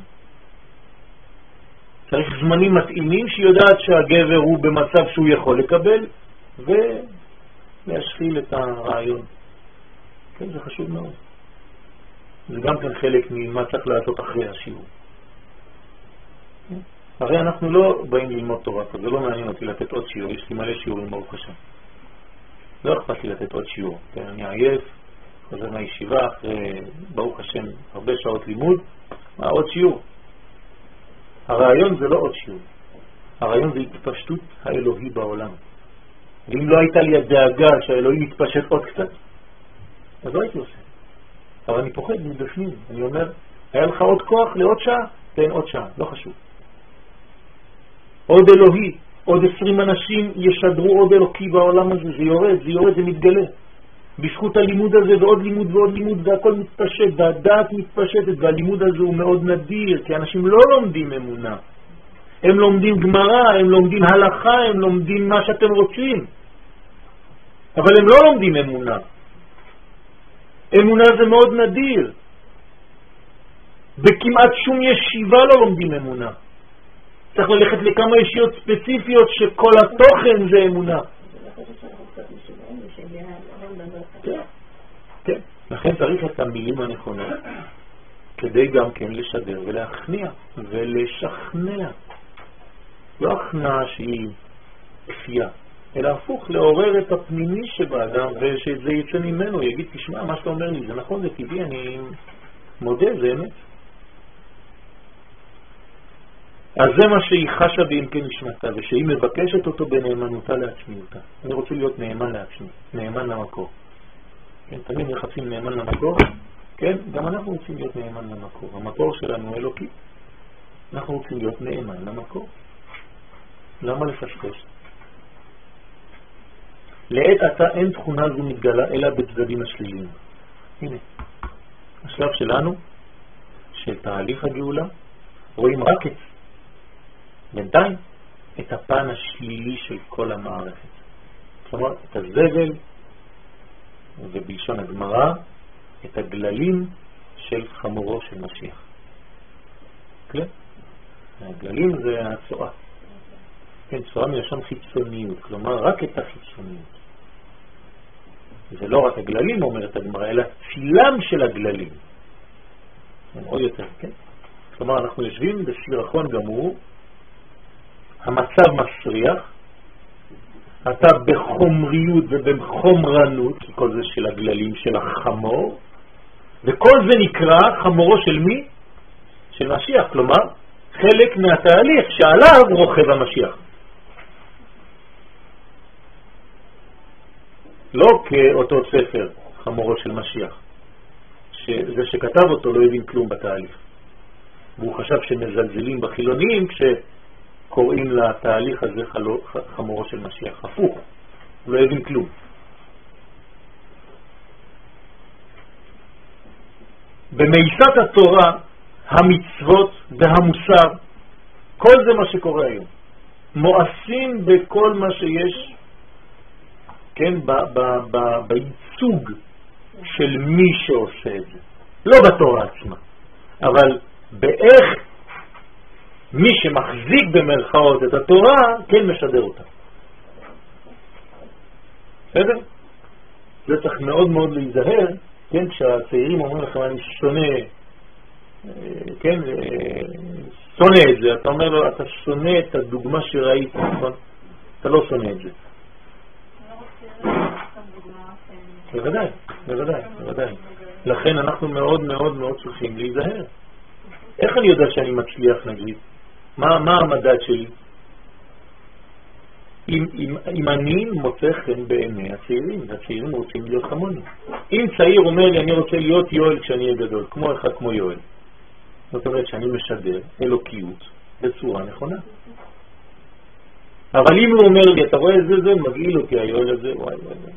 צריך זמנים מתאימים שהיא יודעת שהגבר הוא במצב שהוא יכול לקבל ולהשחיל את הרעיון. כן, זה חשוב מאוד. זה גם כן חלק ממה צריך לעשות אחרי השיעור. הרי אנחנו לא באים ללמוד תורה, זה לא מעניין אותי לתת עוד שיעור, יש לי מלא שיעורים ברוך השם. לא אכפת לי לתת עוד שיעור, כן, אני עייף, חוזר מהישיבה אחרי ברוך השם הרבה שעות לימוד, עוד שיעור. הרעיון זה לא עוד שיעור, הרעיון זה התפשטות האלוהי בעולם. ואם לא הייתה לי הדאגה שהאלוהי מתפשט עוד קצת, אז לא הייתי עושה. אבל אני פוחד מבפנים, אני אומר, היה לך עוד כוח לעוד שעה? תן עוד שעה, לא חשוב. עוד אלוהי, עוד 20 אנשים ישדרו עוד אלוקי בעולם הזה, זה יורד, זה מתגלה. בזכות הלימוד הזה ועוד לימוד ועוד לימוד, והכל מתפשט, והדעת מתפשטת, והלימוד הזה הוא מאוד נדיר, כי אנשים לא לומדים אמונה. הם לומדים גמרא, הם לומדים הלכה, הם לומדים מה שאתם רוצים. אבל הם לא לומדים אמונה. אמונה זה מאוד נדיר. בכמעט שום ישיבה לא לומדים אמונה. צריך ללכת לכמה ישיות ספציפיות שכל התוכן זה אמונה. כן, לכן צריך את המילים הנכונות כדי גם כן לשדר ולהכניע ולשכנע. לא הכנעה שהיא כפייה, אלא הפוך, לעורר את הפנימי שבאדם ושזה יצא ממנו, יגיד, תשמע, מה שאתה אומר לי זה נכון, זה טבעי, אני מודה, זה אמת. אז זה מה שהיא חשה בעמקי נשמתה, ושהיא מבקשת אותו בנאמנותה לעצמיותה. אני רוצה להיות נאמן לעצמי, נאמן למקור. כן, תמיד מחפשים נאמן למקור, כן, גם אנחנו רוצים להיות נאמן למקור. המקור שלנו אלוקי. אנחנו רוצים להיות נאמן למקור. למה לפשפש? לעת עתה אין תכונה זו מתגלה אלא בצדדים השליליים. הנה, השלב שלנו, של תהליך הגאולה, רואים רק את בינתיים את הפן השלילי של כל המערכת. כלומר, את הזבל, ובלשון הגמרא, את הגללים של חמורו של משיח. כן? הגללים זה הצועה. כן, צועה מלשון חיצוניות, כלומר רק את החיצוניות. זה לא רק הגללים, אומרת הגמרא, אלא צילם של הגללים. עוד יותר, כן? כלומר, אנחנו יושבים בסירחון גמור, המצב מסריח, אתה בחומריות ובחומרנות, כי כל זה של הגללים של החמור, וכל זה נקרא חמורו של מי? של משיח, כלומר, חלק מהתהליך שעליו רוכב המשיח. לא כאותו ספר, חמורו של משיח, שזה שכתב אותו לא הבין כלום בתהליך. והוא חשב שמזלזלים בחילונים קוראים לתהליך הזה חמורו של משיח. הפוך, הוא לא הבין כלום. במאיסת התורה המצוות והמוסר, כל זה מה שקורה היום. מואסים בכל מה שיש, כן, בייצוג של מי שעושה את זה. לא בתורה עצמה, אבל באיך מי שמחזיק במרכאות את התורה, כן משדר אותה. בסדר? זה צריך מאוד מאוד להיזהר, כן, כשהצעירים אומרים לכם אני שונא, כן, שונא את זה, אתה אומר לו אתה שונא את הדוגמה שראית, נכון? אתה לא שונא את זה. בוודאי, בוודאי, בוודאי. לכן אנחנו מאוד מאוד מאוד צריכים להיזהר. איך אני יודע שאני מצליח נגיד? מה המדד שלי? אם אני מוצא חן בעיני הצעירים, והצעירים רוצים להיות כמוני. אם צעיר אומר לי אני רוצה להיות יואל כשאני אהיה גדול, כמו אחד כמו יואל, זאת אומרת שאני משדר אלוקיות בצורה נכונה. אבל אם הוא אומר לי אתה רואה זה מגעיל אותי היואל הזה, וואי וואי וואי,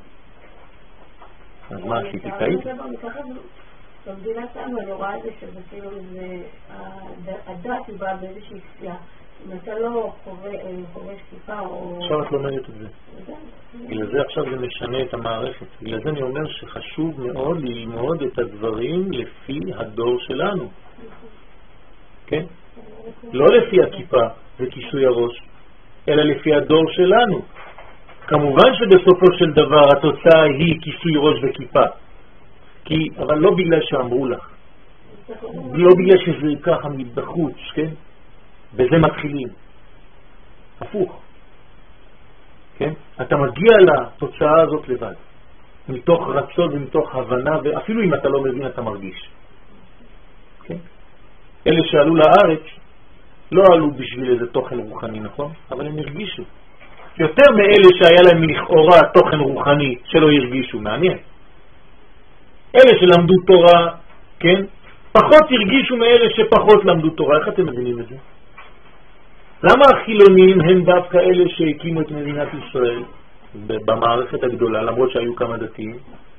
אז מה עשיתי? טעיתי? במדינה שלנו אני רואה את זה שזה כאילו הדת היא באה באיזושהי כפייה. אם אתה לא חובש כיפה או... עכשיו את לומדת את זה. בגלל זה עכשיו זה משנה את המערכת. בגלל זה אני אומר שחשוב מאוד ללמוד את הדברים לפי הדור שלנו. כן? לא לפי הכיפה וכיסוי הראש, אלא לפי הדור שלנו. כמובן שבסופו של דבר התוצאה היא כיסוי ראש וכיפה. אבל לא בגלל שאמרו לך. לא בגלל שזה ככה מבחוץ, כן? בזה מתחילים. הפוך. כן? אתה מגיע לתוצאה הזאת לבד. מתוך רצון ומתוך הבנה, ואפילו אם אתה לא מבין אתה מרגיש. כן? אלה שעלו לארץ לא עלו בשביל איזה תוכן רוחני, נכון? אבל הם הרגישו. יותר מאלה שהיה להם לכאורה תוכן רוחני שלא הרגישו. מעניין. אלה שלמדו תורה, כן? פחות הרגישו מאלה שפחות למדו תורה. איך אתם מבינים את זה? למה החילונים הם דווקא אלה שהקימו את מדינת ישראל במערכת הגדולה, למרות שהיו כמה דתיים?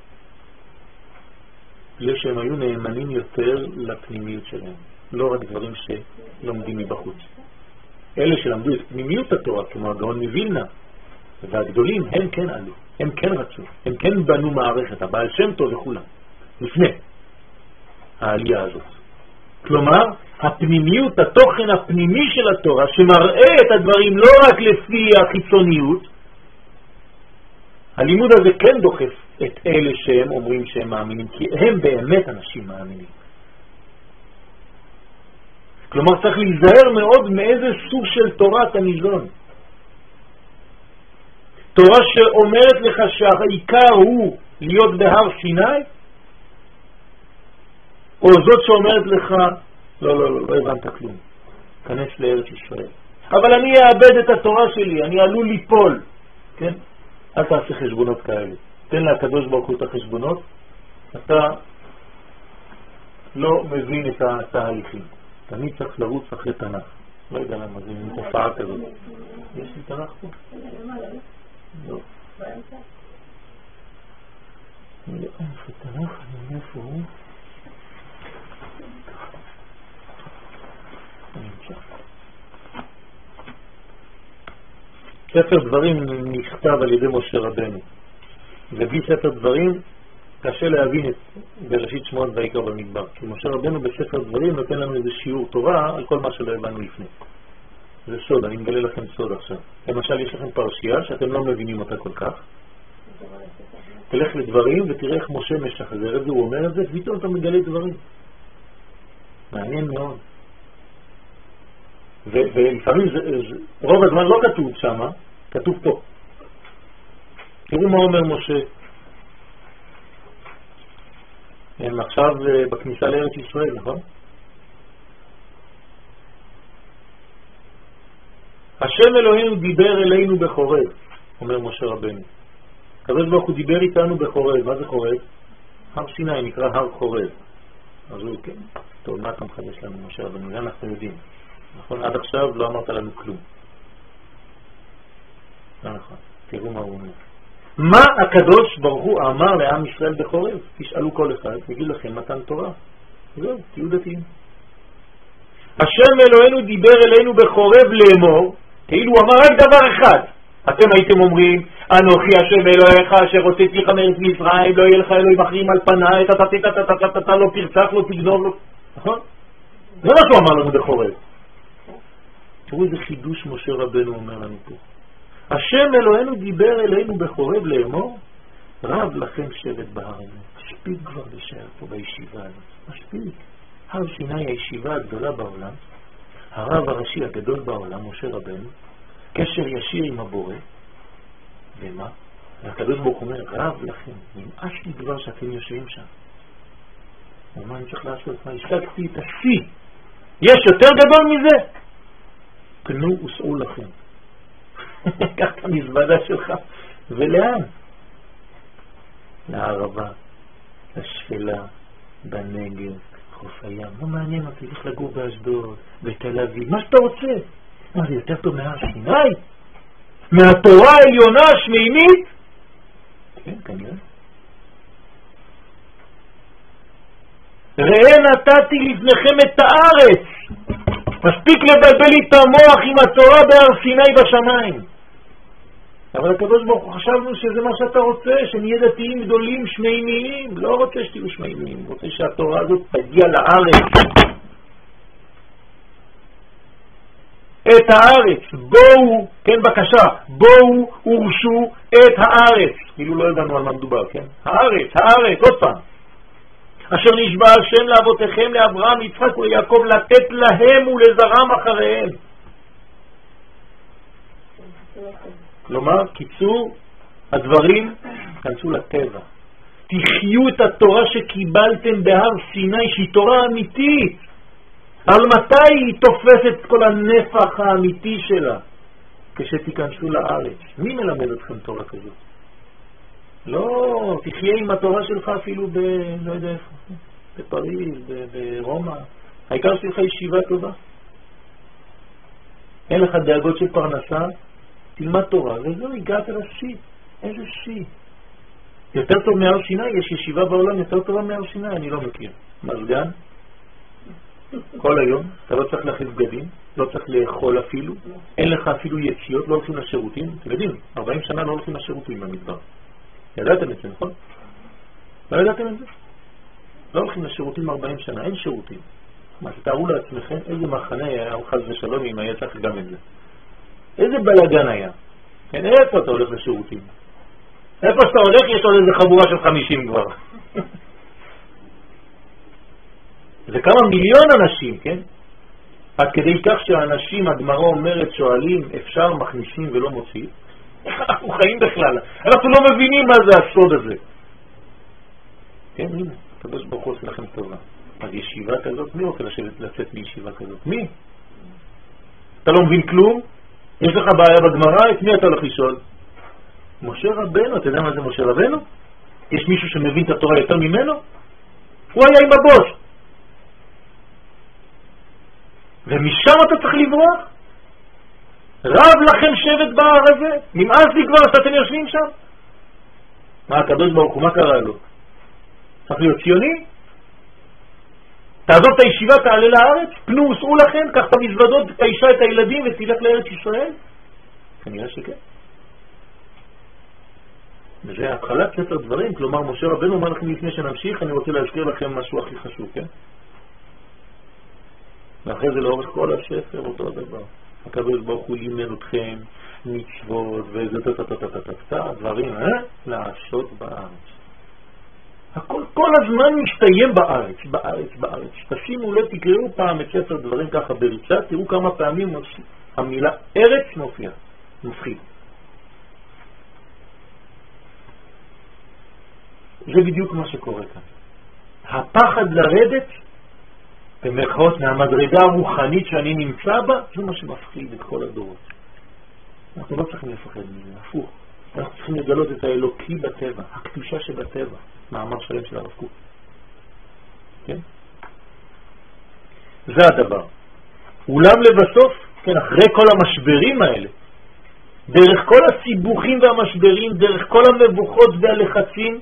בגלל שהם היו נאמנים יותר לפנימיות שלהם, לא רק דברים שלומדים מבחוץ. אלה שלמדו את פנימיות התורה, כמו הגאון מווילנה והגדולים, הם כן עלו, הם כן רצו, הם כן בנו מערכת, הבעל שם טוב וכולם, לפני העלייה הזאת. כלומר, הפנימיות, התוכן הפנימי של התורה, שמראה את הדברים לא רק לפי החיצוניות, הלימוד הזה כן דוחף את אלה שהם אומרים שהם מאמינים, כי הם באמת אנשים מאמינים. כלומר, צריך להיזהר מאוד מאיזה סוג של תורת הניזון. תורה שאומרת לך שהעיקר הוא להיות בהר סיני, או זאת שאומרת לך, לא הבנת כלום, כנס לארץ ישראל. אבל אני אאבד את התורה שלי, אני עלול ליפול. כן? אל תעשה חשבונות כאלה. תן לקדוש ברוך הוא את החשבונות, אתה לא מבין את התהליכים. תמיד צריך לרוץ אחרי תנ"ך. לא יודע למה, זה תופעה כזאת. יש לי תנ"ך פה? לא. איפה תנ"ך? איפה הוא? ספר דברים נכתב על ידי משה רבנו, ובלי ספר דברים קשה להבין את בראשית שמות ויקרא במדבר, כי משה רבנו בספר דברים נותן לנו איזה שיעור תורה על כל מה שלא הבנו לפני. זה סוד, אני מגלה לכם סוד עכשיו. למשל יש לכם פרשייה שאתם לא מבינים אותה כל כך, תלך לדברים ותראה איך משה משחזר את זה, הוא אומר את זה, ופתאום אתה מגלה דברים מעניין מאוד. ולפעמים רוב הזמן לא כתוב שם, כתוב פה. תראו מה אומר משה. הם עכשיו בכניסה לארץ ישראל, נכון? השם אלוהינו דיבר אלינו בחורב, אומר משה רבנו. הקדוש ברוך הוא דיבר איתנו בחורב. מה זה חורב? הר סיני נקרא הר חורב. אז הוא כן. טוב, מה אתה מחדש לנו משה רבנו? זה אנחנו יודעים. נכון, עד עכשיו לא אמרת לנו כלום. נכון, תראו מה הוא אומר. מה הקדוש ברוך הוא אמר לעם ישראל בחורב? תשאלו כל אחד, יגיד לכם מתן תורה. זהו, תהיו דתיים. השם אלוהינו דיבר אלינו בחורב לאמור, כאילו הוא אמר רק דבר אחד. אתם הייתם אומרים, אנוכי השם אלוהיך אשר הוצאתי לך מארץ מצרים, לא יהיה לך אלוהים אחרים על פניי, אתה לא תרצח, לא תגנוב, לא... נכון? זה מה שהוא אמר לנו בחורב. תראו איזה חידוש משה רבנו אומר לנו פה. השם אלוהינו דיבר אלינו בחורב לאמור, רב לכם שבט בהר הזה. משפיק כבר להישאר פה בישיבה הזאת. משפיק. הר סיני הישיבה הגדולה בעולם, הרב הראשי הגדול בעולם, משה רבנו, קשר ישיר עם הבורא. ומה? והקדוש ברוך הוא אומר, רב לכם, נמאס לי כבר שאתם יושבים שם. ומה אני צריך לעשות? מה? השגתי את השיא. יש יותר גדול מזה? פנו וסעו לכם. קח את המזוודה שלך. ולאן? לערבה, לשפלה, בנגב, חוף הים. לא מעניין אותי, לך לגור באשדוד, בתל אביב, מה שאתה רוצה. מה, זה יותר טוב מהר סיני? מהתורה העליונה השמימית? כן, כנראה. ראה נתתי לפניכם את הארץ. מספיק לבלבל לי את המוח עם התורה בהר סיני בשמיים. אבל הקדוש ברוך הוא חשבנו שזה מה שאתה רוצה, שנהיה דתיים גדולים שמימיים. לא רוצה שתהיו שמימיים, רוצה שהתורה הזאת תגיע לארץ. את הארץ, בואו, כן בקשה, בואו ורשו את הארץ. כאילו לא ידענו על מה מדובר, כן? הארץ, עוד פעם. אשר נשבע השם לאבותיכם, לאברהם, יצחק וליעקב, לתת להם ולזרעם אחריהם. כלומר, קיצור, הדברים כנסו לטבע. תחיו את התורה שקיבלתם בהר סיני, שהיא תורה אמיתית. אבל מתי היא תופסת את כל הנפח האמיתי שלה? כשתיכנסו לארץ. מי מלמד אתכם תורה כזאת? לא, תחיה עם התורה שלך אפילו לא יודע איפה, בפריז, ברומא. העיקר שלך ישיבה טובה. אין לך דאגות של פרנסה, תלמד תורה, וזהו, הגעת לשיא. איזה שיא? יותר טוב מהר סיני, יש ישיבה בעולם יותר טובה מהר סיני, אני לא מכיר. מזגן, כל היום, אתה לא צריך להחליף בגדים, לא צריך לאכול אפילו, אין לך אפילו יציאות, לא הולכים לשירותים, אתם יודעים, 40 שנה לא הולכים לשירותים במדבר. ידעתם את זה, נכון? לא ידעתם את זה? לא הולכים לשירותים 40 שנה, אין שירותים. מה שתארו לעצמכם, איזה מחנה היה חס ושלום אם היה צריך גם את זה. איזה בלגן היה. כן, איפה אתה הולך לשירותים? איפה שאתה הולך יש עוד איזה חבורה של 50 כבר. זה כמה מיליון אנשים, כן? עד כדי כך שהאנשים, הגמרא אומרת, שואלים, אפשר מכניסים ולא מוציאים? אנחנו חיים בכלל. אנחנו לא מבינים מה זה הסוד הזה. כן, הנה, הקדוש ברוך הוא עושה לכם טובה. אז ישיבה כזאת, מי רוצה לצאת מישיבה כזאת? מי? אתה לא מבין כלום? יש לך בעיה בגמרא, את מי אתה הולך לשאול? משה רבנו, אתה יודע מה זה משה רבנו? יש מישהו שמבין את התורה יותר ממנו? הוא היה עם הבוס. ומשם אתה צריך לברוח? רב לכם שבט בהר הזה? נמאס לי כבר שאתם יושבים שם? מה הקדוש ברוך הוא, מה קרה לו? צריך להיות ציוני? תעזוב את הישיבה, תעלה לארץ, פנו וסעו לכם, קח את המזוודות, את האישה, את הילדים ותלך לארץ ישראל? כנראה שכן. וזה התחלת ספר דברים, כלומר משה רבנו אומר לכם לפני שנמשיך, אני רוצה להזכיר לכם משהו הכי חשוב, כן? ואחרי זה לאורך כל הספר אותו הדבר. הקדוש ברוך הוא לימד אתכם מצוות דברים לעשות בארץ. הכל כל הזמן מסתיים בארץ. תשימו לב, תקראו פעם את ספר דברים ככה בריצה, תראו כמה פעמים המילה ארץ מופיעה. מפחיד. זה בדיוק מה שקורה כאן. הפחד לרדת במרכאות מהמדרגה הרוחנית שאני נמצא בה, זה מה שמפחיד את כל הדורות. אנחנו לא צריכים לפחד מזה, הפוך. אנחנו צריכים לגלות את האלוקי בטבע, הקדושה שבטבע, מאמר שלם של הרב קוק. כן? זה הדבר. אולם לבסוף, כן, אחרי כל המשברים האלה, דרך כל הסיבוכים והמשברים, דרך כל המבוכות והלחצים,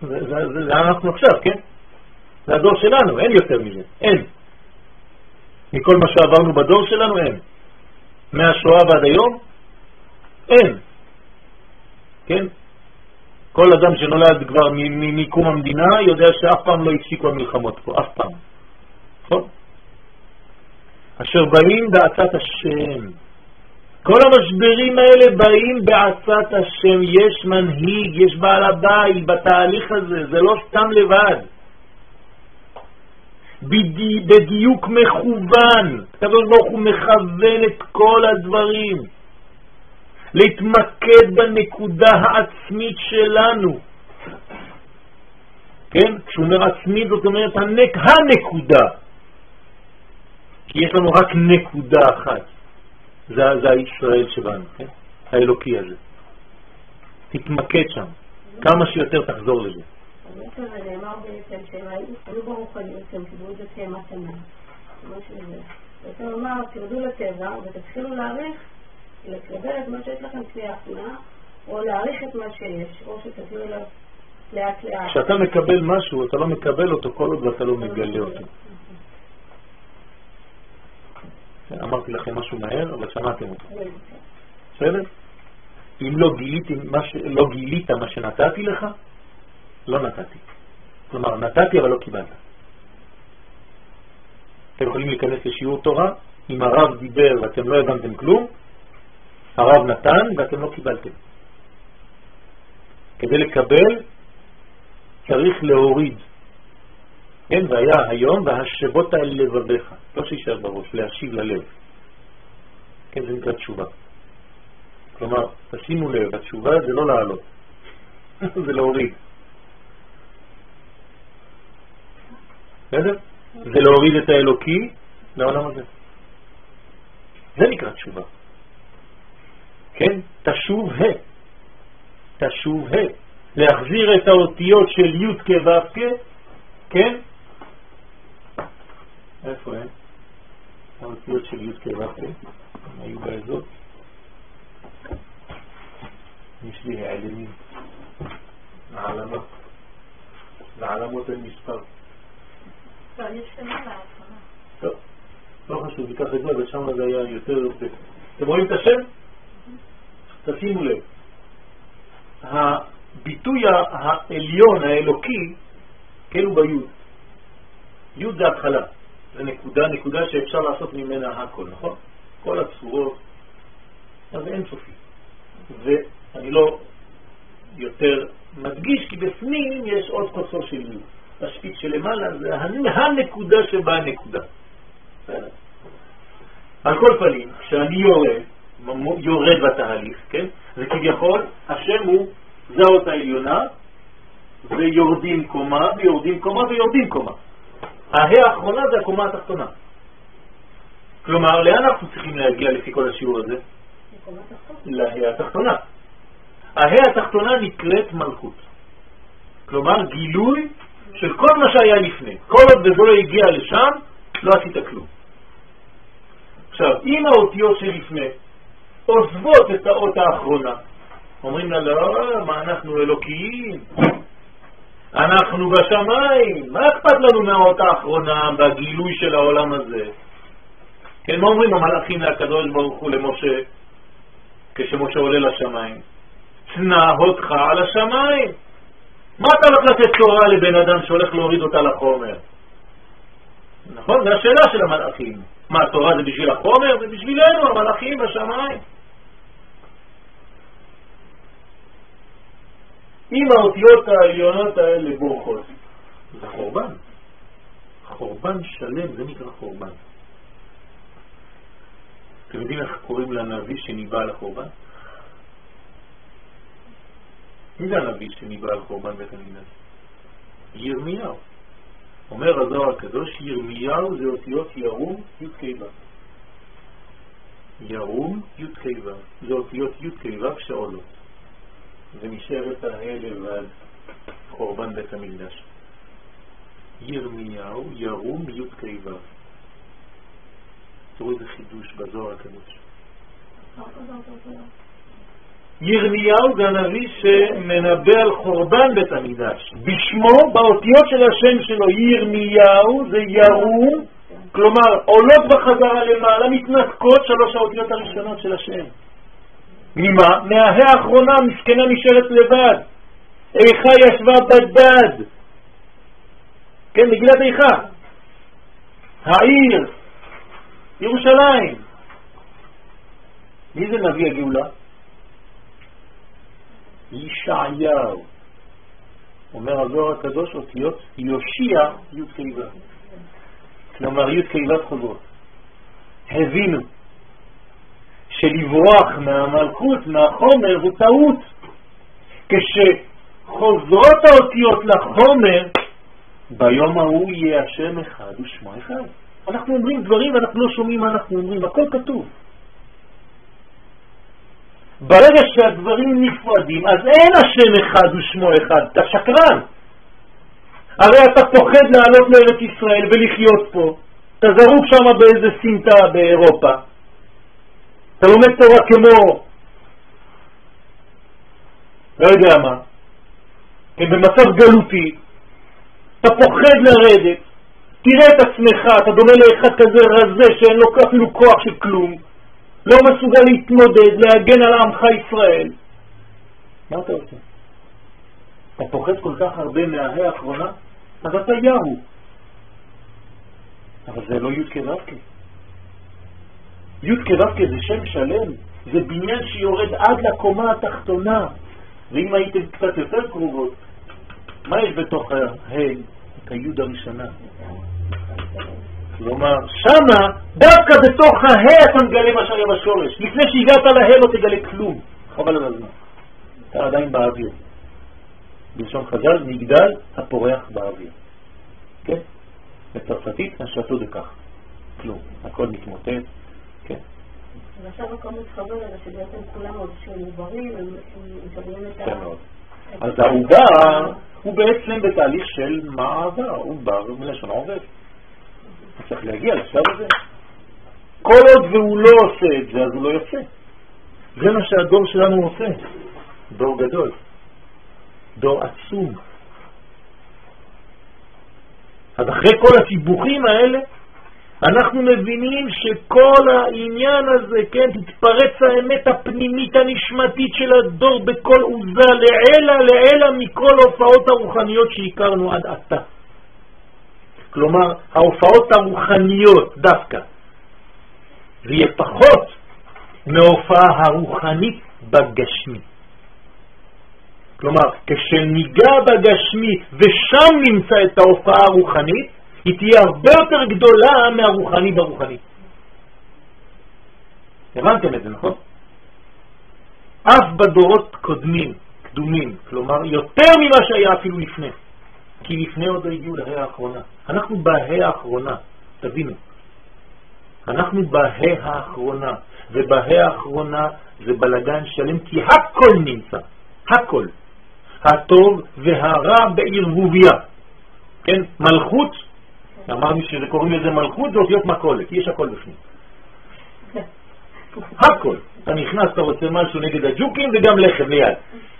זה אנחנו עכשיו, כן? זה הדור שלנו, אין יותר מזה, אין. מכל מה שעברנו בדור שלנו אין. מהשואה ועד היום אין. כן? כל אדם שנולד כבר מקום המדינה יודע שאף פעם לא הפסיקו המלחמות פה, אף פעם. נכון? אשר באים בעצת השם. כל המשברים האלה באים בעצת השם. יש מנהיג, יש בעל הבית בתהליך הזה, זה לא סתם לבד. בדיוק מכוון. הקדוש ברוך הוא מכוון את כל הדברים. להתמקד בנקודה העצמית שלנו. כן? כשהוא אומר עצמית זאת אומרת הנקודה. כי יש לנו רק נקודה אחת. זה הישראל שבנו, כן? האלוקי הזה. תתמקד שם. כמה שיותר תחזור לזה. בעצם זה נאמר בעצם שהיו ברוחניות, הם קיבלו את זה כמתנה. בעצם אמר, תרדו לטבע ותתחילו להעריך, לקבל את מה שיש לכם כלי ההכנעה, או להעריך את מה שיש, או שתתחילו אליו לאט לאט. כשאתה מקבל משהו, אתה לא מקבל אותו כל עוד ואתה לא מגלה אותו. אמרתי לכם משהו מהר, אבל שמעתם אותו. בסדר? אם לא גילית מה שנתתי לך, לא נתתי. כלומר, נתתי אבל לא קיבלת. אתם יכולים להיכנס לשיעור תורה, אם הרב דיבר ואתם לא הבנתם כלום, הרב נתן ואתם לא קיבלתם. כדי לקבל צריך להוריד. כן, והיה היום והשבות על לבביך, לא שישאר בראש, להשיב ללב. כן, זה נקרא תשובה. כלומר, תשימו לב, התשובה זה לא לעלות, זה להוריד. בסדר? זה להוריד את האלוקי לעולם הזה. זה נקרא תשובה. כן? תשוב ה. תשוב ה. להחזיר את האותיות של י' כ' ו' כ', כן? איפה הם? האותיות של י' כ' ו' כ', הם היו באזור. יש לי העלמים. העלמות. לעלמות אין מספר. לא, יש שמה להפנה. טוב, לא חשוב, ניקח את זה, ושם זה היה יותר... אתם רואים את השם? תשימו לב. הביטוי העליון, האלוקי, כן הוא ביוד. יוד זה התחלה. זה נקודה שאפשר לעשות ממנה הכל, נכון? כל הצורות. אז אין סופי. ואני לא יותר מדגיש, כי בפנים יש עוד קוצו של יוד. השפיץ שלמעלה זה הנקודה שבה הנקודה. על כל פנים, כשאני יורד בתהליך, כן? זה כביכול, השם הוא זהות העליונה, ויורדים קומה, ויורדים קומה, ויורדים קומה. האחרונה זה הקומה התחתונה. כלומר, לאן אנחנו צריכים להגיע לפי כל השיעור הזה? התחתונה. התחתונה נקראת מלכות. כלומר, גילוי של כל מה שהיה לפני. כל עוד וזה לא הגיע לשם, לא עשית כלום. עכשיו, אם האותיות שלפני עוזבות את האות האחרונה, אומרים לה, לא, מה אנחנו אלוקיים? אנחנו בשמיים. מה אכפת לנו מהאות האחרונה בגילוי של העולם הזה? כן, מה אומרים המלאכים לקדוש ברוך הוא למשה, כשמשה עולה לשמיים? צנע אותך על השמיים. מה אתה הולך לתת תורה לבן אדם שהולך להוריד אותה לחומר? נכון? זה השאלה של המלאכים. מה, התורה זה בשביל החומר? זה בשבילנו, המלאכים בשמיים. אם האותיות העליונות האלה בורחות, זה חורבן. חורבן שלם, זה נקרא חורבן. אתם יודעים איך קוראים לנביא שניבא על החורבן? מי זה הנביא שניבא על חורבן בית המקדש? ירמיהו. אומר הזוהר הקדוש, ירמיהו זה אותיות ירום י' כ' ו'. ירום י' כ' ו'. זה אותיות י' כ' ו' שעולות. ונשארת ההלב עד חורבן בית המקדש. ירמיהו ירום י' כ' ו'. תראו איזה חידוש בזוהר הקדוש. ירמיהו זה הנביא שמנבא על חורבן בית המקדש. בשמו, באותיות של השם שלו, ירמיהו זה ירום כלומר, עולות בחזרה למעלה, מתנתקות 3 האותיות הראשונות של השם. ממה? מההא האחרונה, מסכנה נשארת לבד. איכה ישבה בדד. כן, מגילת איכה. העיר, ירושלים. מי זה נביא הגאולה? ישעיהו. אומר הזוהר הקדוש אותיות יושיע י' כ'. כלומר י' כ' חוזרות. הבינו שלברוח מהמלכות, מהחומר, זה טעות. כשחוזרות האותיות לחומר, ביום ההוא יהיה השם אחד ושמו אחד. אנחנו אומרים דברים ואנחנו לא שומעים מה אנחנו אומרים, הכל כתוב. ברגע שהדברים נפרדים, אז אין השם אחד ושמו אחד, אתה שקרן. הרי אתה פוחד לעלות לארץ ישראל ולחיות פה, אתה זרוק שם באיזה סמטה באירופה, אתה לומד תורה כמו לא יודע מה, במצב גלותי, אתה פוחד לרדת, תראה את עצמך, אתה דומה לאחד כזה רזה שאין לו אפילו כוח של כלום, לא מסוגל להתמודד, להגן על עמך ישראל. מה אתה עושה? אתה פוחד כל כך הרבה מההא האחרונה? אז אתה יהו. אבל זה לא י' כ' ו' כ'. י' כ' ו' כ' זה שם שלם, זה בניין שיורד עד לקומה התחתונה. ואם הייתם קצת יותר קרובות, מה יש בתוך הה'? את הי' הראשונה. כלומר, שמה, דווקא בתוך הה' אתה מגלה מה שהיה בשורש. לפני שהגעת לה' לא תגלה כלום. חבל על הזמן. אתה עדיין באוויר. בלשון חז"ל, מגדל הפורח באוויר. כן? בצרפתית, נשתו דקח. כלום. הכל מתמוטט. כן. ועכשיו הכל מתחבר אלא שבעצם כולם עוד שמוברים, הם מקבלים את כן מאוד. אז העובר הוא בעצם בתהליך של מעבר. עובר מלשון עובד. צריך להגיע לשלב הזה. כל עוד והוא לא עושה את זה, אז הוא לא יוצא. זה מה שהדור שלנו עושה. דור גדול. דור עצום. אז אחרי כל הסיבוכים האלה, אנחנו מבינים שכל העניין הזה, כן, תתפרץ האמת הפנימית הנשמתית של הדור בכל עוזה, לעלה מכל הופעות הרוחניות שהכרנו עד עתה. כלומר, ההופעות הרוחניות דווקא. זה יהיה פחות מההופעה הרוחנית בגשמי. כלומר, כשניגע בגשמי ושם נמצא את ההופעה הרוחנית, היא תהיה הרבה יותר גדולה מהרוחני ברוחני. הבנתם את זה, נכון? אף בדורות קדומים, כלומר, יותר ממה שהיה אפילו לפני. כי לפני עוד הגיעו לה' האחרונה. אנחנו בה' האחרונה, תבינו. אנחנו בה' האחרונה, ובה' האחרונה זה בלגן שלם, כי הכל נמצא. הכל. הטוב והרע בערבוביה. כן? מלכות, אמרנו שזה קוראים לזה מלכות, זה אותיות מכולת, יש הכל בפנים. הכל. אתה נכנס, אתה רוצה משהו נגד הג'וקים וגם לחם ליד.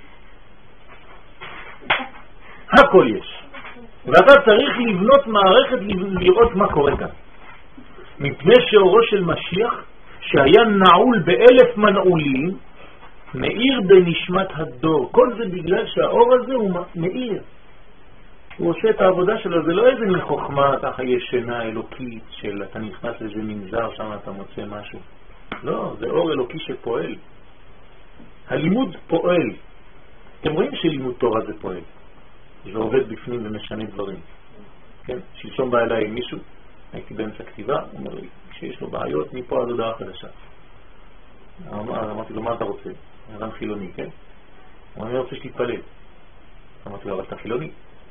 הכל יש. ואתה צריך לבנות מערכת לראות מה קורה כאן. מפני שאורו של משיח, שהיה נעול ב1000 מנעולים, מאיר בנשמת הדור. כל זה בגלל שהאור הזה הוא מאיר. הוא עושה את העבודה שלו, זה לא איזה מין חוכמה, ככה ישנה אלוקית של אתה נכנס לאיזה מנזר שם אתה מוצא משהו. לא, זה אור אלוקי שפועל. הלימוד פועל. אתם רואים שלימוד תורה זה פועל. זה עובד בפנים ומשנה דברים. כן? שלשום בא אליי מישהו, הייתי באמצע כתיבה, הוא אומר לי, כשיש לו בעיות, מפה עד הודעה חדשה. אמרתי לו, מה אתה רוצה? אדם חילוני, כן? הוא אומר, אני רוצה שתתפלל. אמרתי לו, אבל אתה חילוני?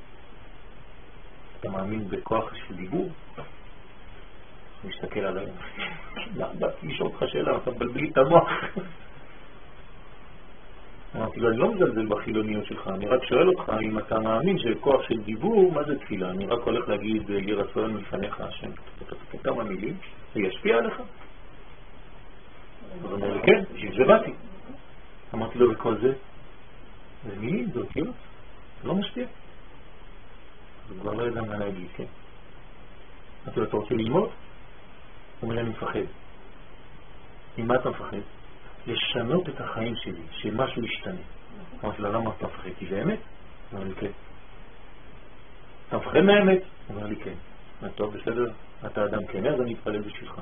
אתה מאמין בכוח של דיבור? הוא מסתכל עליי. באתי לשאול אותך שאלה, אתה מבלבל את המוח. אמרתי לו, אני לא מזלזל בחילוניות שלך, אני רק שואל אותך אם אתה מאמין שכוח של דיבור, מה זה תפילה? אני רק הולך להגיד, יהי רצון מלפניך השם, כמה מילים, זה ישפיע עליך? הוא אומר לי, כן, זה באתי. אמרתי לו, וכל זה? זה מילים, זה אותיות, זה לא משפיע. הוא כבר לא ידע מה להגיד, כן. אמרתי לו, אתה רוצה ללמוד? ממני אני מפחד. ממה אתה מפחד? לשנות את החיים שלי, שמשהו ישתנה. אמרתי לה, למה אתה מפחד? כי זה אמת? אמר לי, כן. אתה מפחד מהאמת? אמר לי, כן. טוב, בסדר, אתה אדם כן, אז אני אתפלל בשבילך.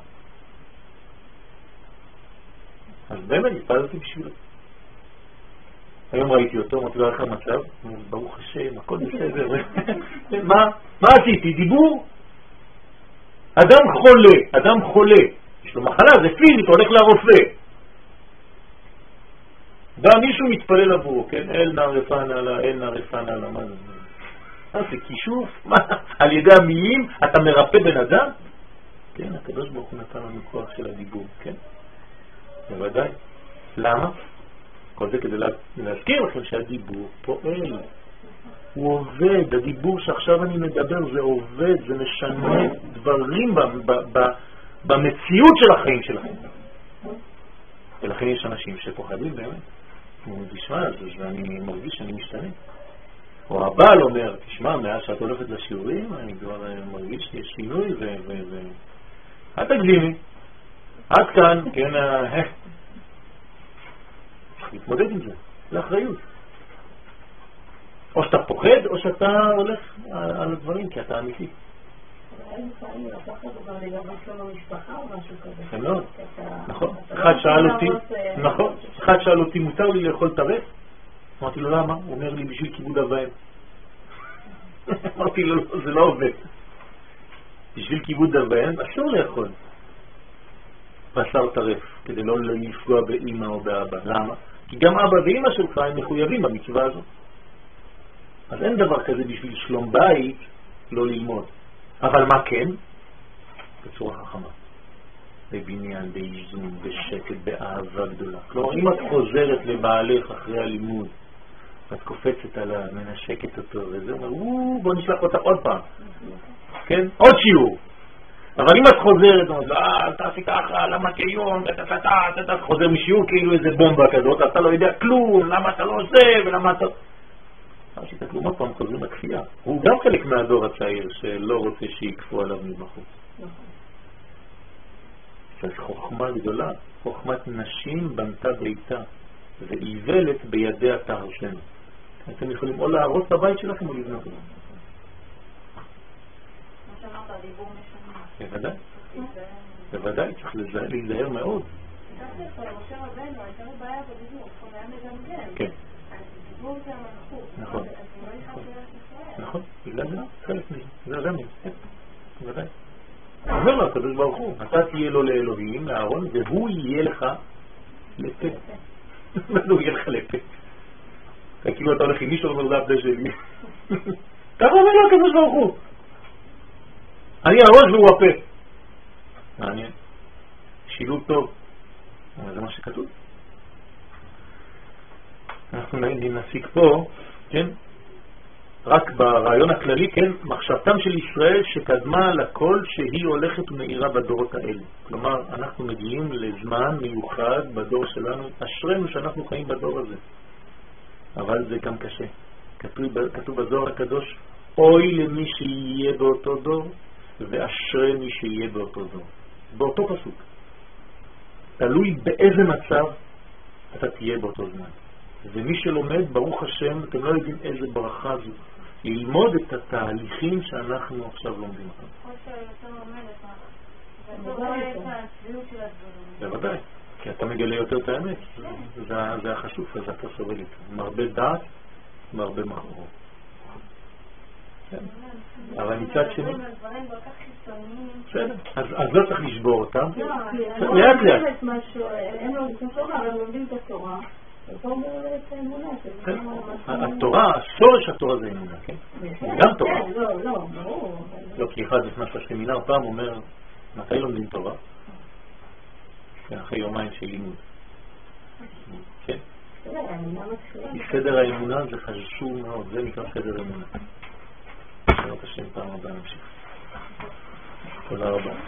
אז באמת התפללתי בשבילו. היום ראיתי אותו, אמרתי לו, איך המצב? ברוך השם, הכל בסדר. מה עשיתי? דיבור? אדם חולה, יש לו מחלה, זה פיזית, הולך לרופא. בא מישהו מתפלל עבורו, כן? אל נערפן עלה, מה זה? זה כישוף? מה? על ידי המילים אתה מרפא בן אדם? כן, הקדוש ברוך הוא נתן לנו כוח של הדיבור, כן? בוודאי. למה? כל זה כדי להזכיר לכם שהדיבור פועל. הוא עובד, הדיבור שעכשיו אני מדבר זה עובד, זה משנה דברים במציאות של החיים שלכם. ולכן יש אנשים שפוחדים באמת. הוא תשמע, ואני מרגיש שאני משתנה. או הבעל אומר, תשמע, מאז שאת הולכת לשיעורים, אני כבר מרגיש שיש שינוי אל תגזימי. עד כאן, כן, צריך להתמודד עם זה. זה אחריות. או שאתה פוחד, או שאתה הולך על הדברים, כי אתה אמיתי. אין פעמים לקחת אותם לגבי שלום המשפחה או משהו כזה. לא, נכון. אחד שאל אותי, מותר לי לאכול טרף? אמרתי לו, למה? הוא אומר לי, בשביל כיבוד אב ואם. אמרתי לו, זה לא עובד. בשביל כיבוד אב ואם אסור לאכול בשר טרף, כדי לא לפגוע באמא או באבא. למה? כי גם אבא ואמא שלך הם מחויבים במצווה הזאת. אז אין דבר כזה בשביל שלום בית לא ללמוד. אבל מה כן? בצורה חכמה. בבניין, באיזון, בשקט, באהבה גדולה. כלומר, אם את חוזרת לבעלך אחרי הלימוד, את קופצת עליו, מנשקת אותו, וזה אומר, בוא נשלח אותך עוד פעם. כן? עוד שיעור. אבל אם את חוזרת, אל תעשי ככה, למה כיום, אתה חוזר משיעור כאילו איזה בומבה כזאת, אתה לא יודע כלום, למה אתה לא עושה, ולמה אתה... עשית כלום, עוד פעם חוזרים לכפייה. הוא גם חלק מהדור הצעיר שלא רוצה שיקפו עליו מבחוץ. זו חוכמה גדולה, חוכמת נשים בנתה ביתה, ואיוולת בידיה תהרשנו. אתם יכולים או להרוס את הבית שלכם או לבנות אותו. מה שאמרת, הדיבור משנה. בוודאי. בוודאי, צריך להיזהר מאוד. משה רבנו, הייתה לו בעיה בדיבור, הוא היה מגמגם. כן. הדיבור זה המלכות. נכון. נכון, בגלל זה חלק מזה. זה גם כן. בוודאי. אומר לו הקדוש ברוך הוא, אתה תהיה לו לאלוהים, לאהרון, והוא יהיה לך לפה. הוא יהיה לך לפה. כאילו אתה הולך עם מישהו אומר, זה הפה שלי. ככה אומר לו הקדוש ברוך הוא. אני הראש והוא הפה. מעניין. שילוב טוב. זה מה שכתוב. אנחנו נסיק פה, כן? רק ברעיון הכללי, כן, מחשבתם של ישראל שקדמה לכל שהיא הולכת ומאירה בדורות האלה. כלומר, אנחנו מגיעים לזמן מיוחד בדור שלנו, אשרנו שאנחנו חיים בדור הזה. אבל זה גם קשה. כתוב בזוהר הקדוש, אוי למי שיהיה באותו דור, ואשרי מי שיהיה באותו דור. באותו פסוק. תלוי באיזה מצב אתה תהיה באותו זמן. ומי שלומד, ברוך השם, אתם לא יודעים איזה ברכה זו. ללמוד את התהליכים שאנחנו עכשיו לומדים אותם. כמו שאתה לומד, בוודאי, כי אתה מגלה יותר את האמת. זה החשוב, אז אתה סובל איתו. מרבה דעת, מרבה מחור. אבל מצד שני... אז לא צריך לשבור אותם. לאט לאט. הם לא עושים תורה, אבל לומדים את התורה. התורה, שורש התורה זה אמונה, כן? גם תורה. לא, כי אחד נכנס לסמינר פעם אומר, מתי לומדים תורה? אחרי יומיים של לימוד. כן? סדר האמונה זה חשוב מאוד, זה נקרא סדר אמונה. בעזרת השם פעם הבאה נמשיך. תודה רבה.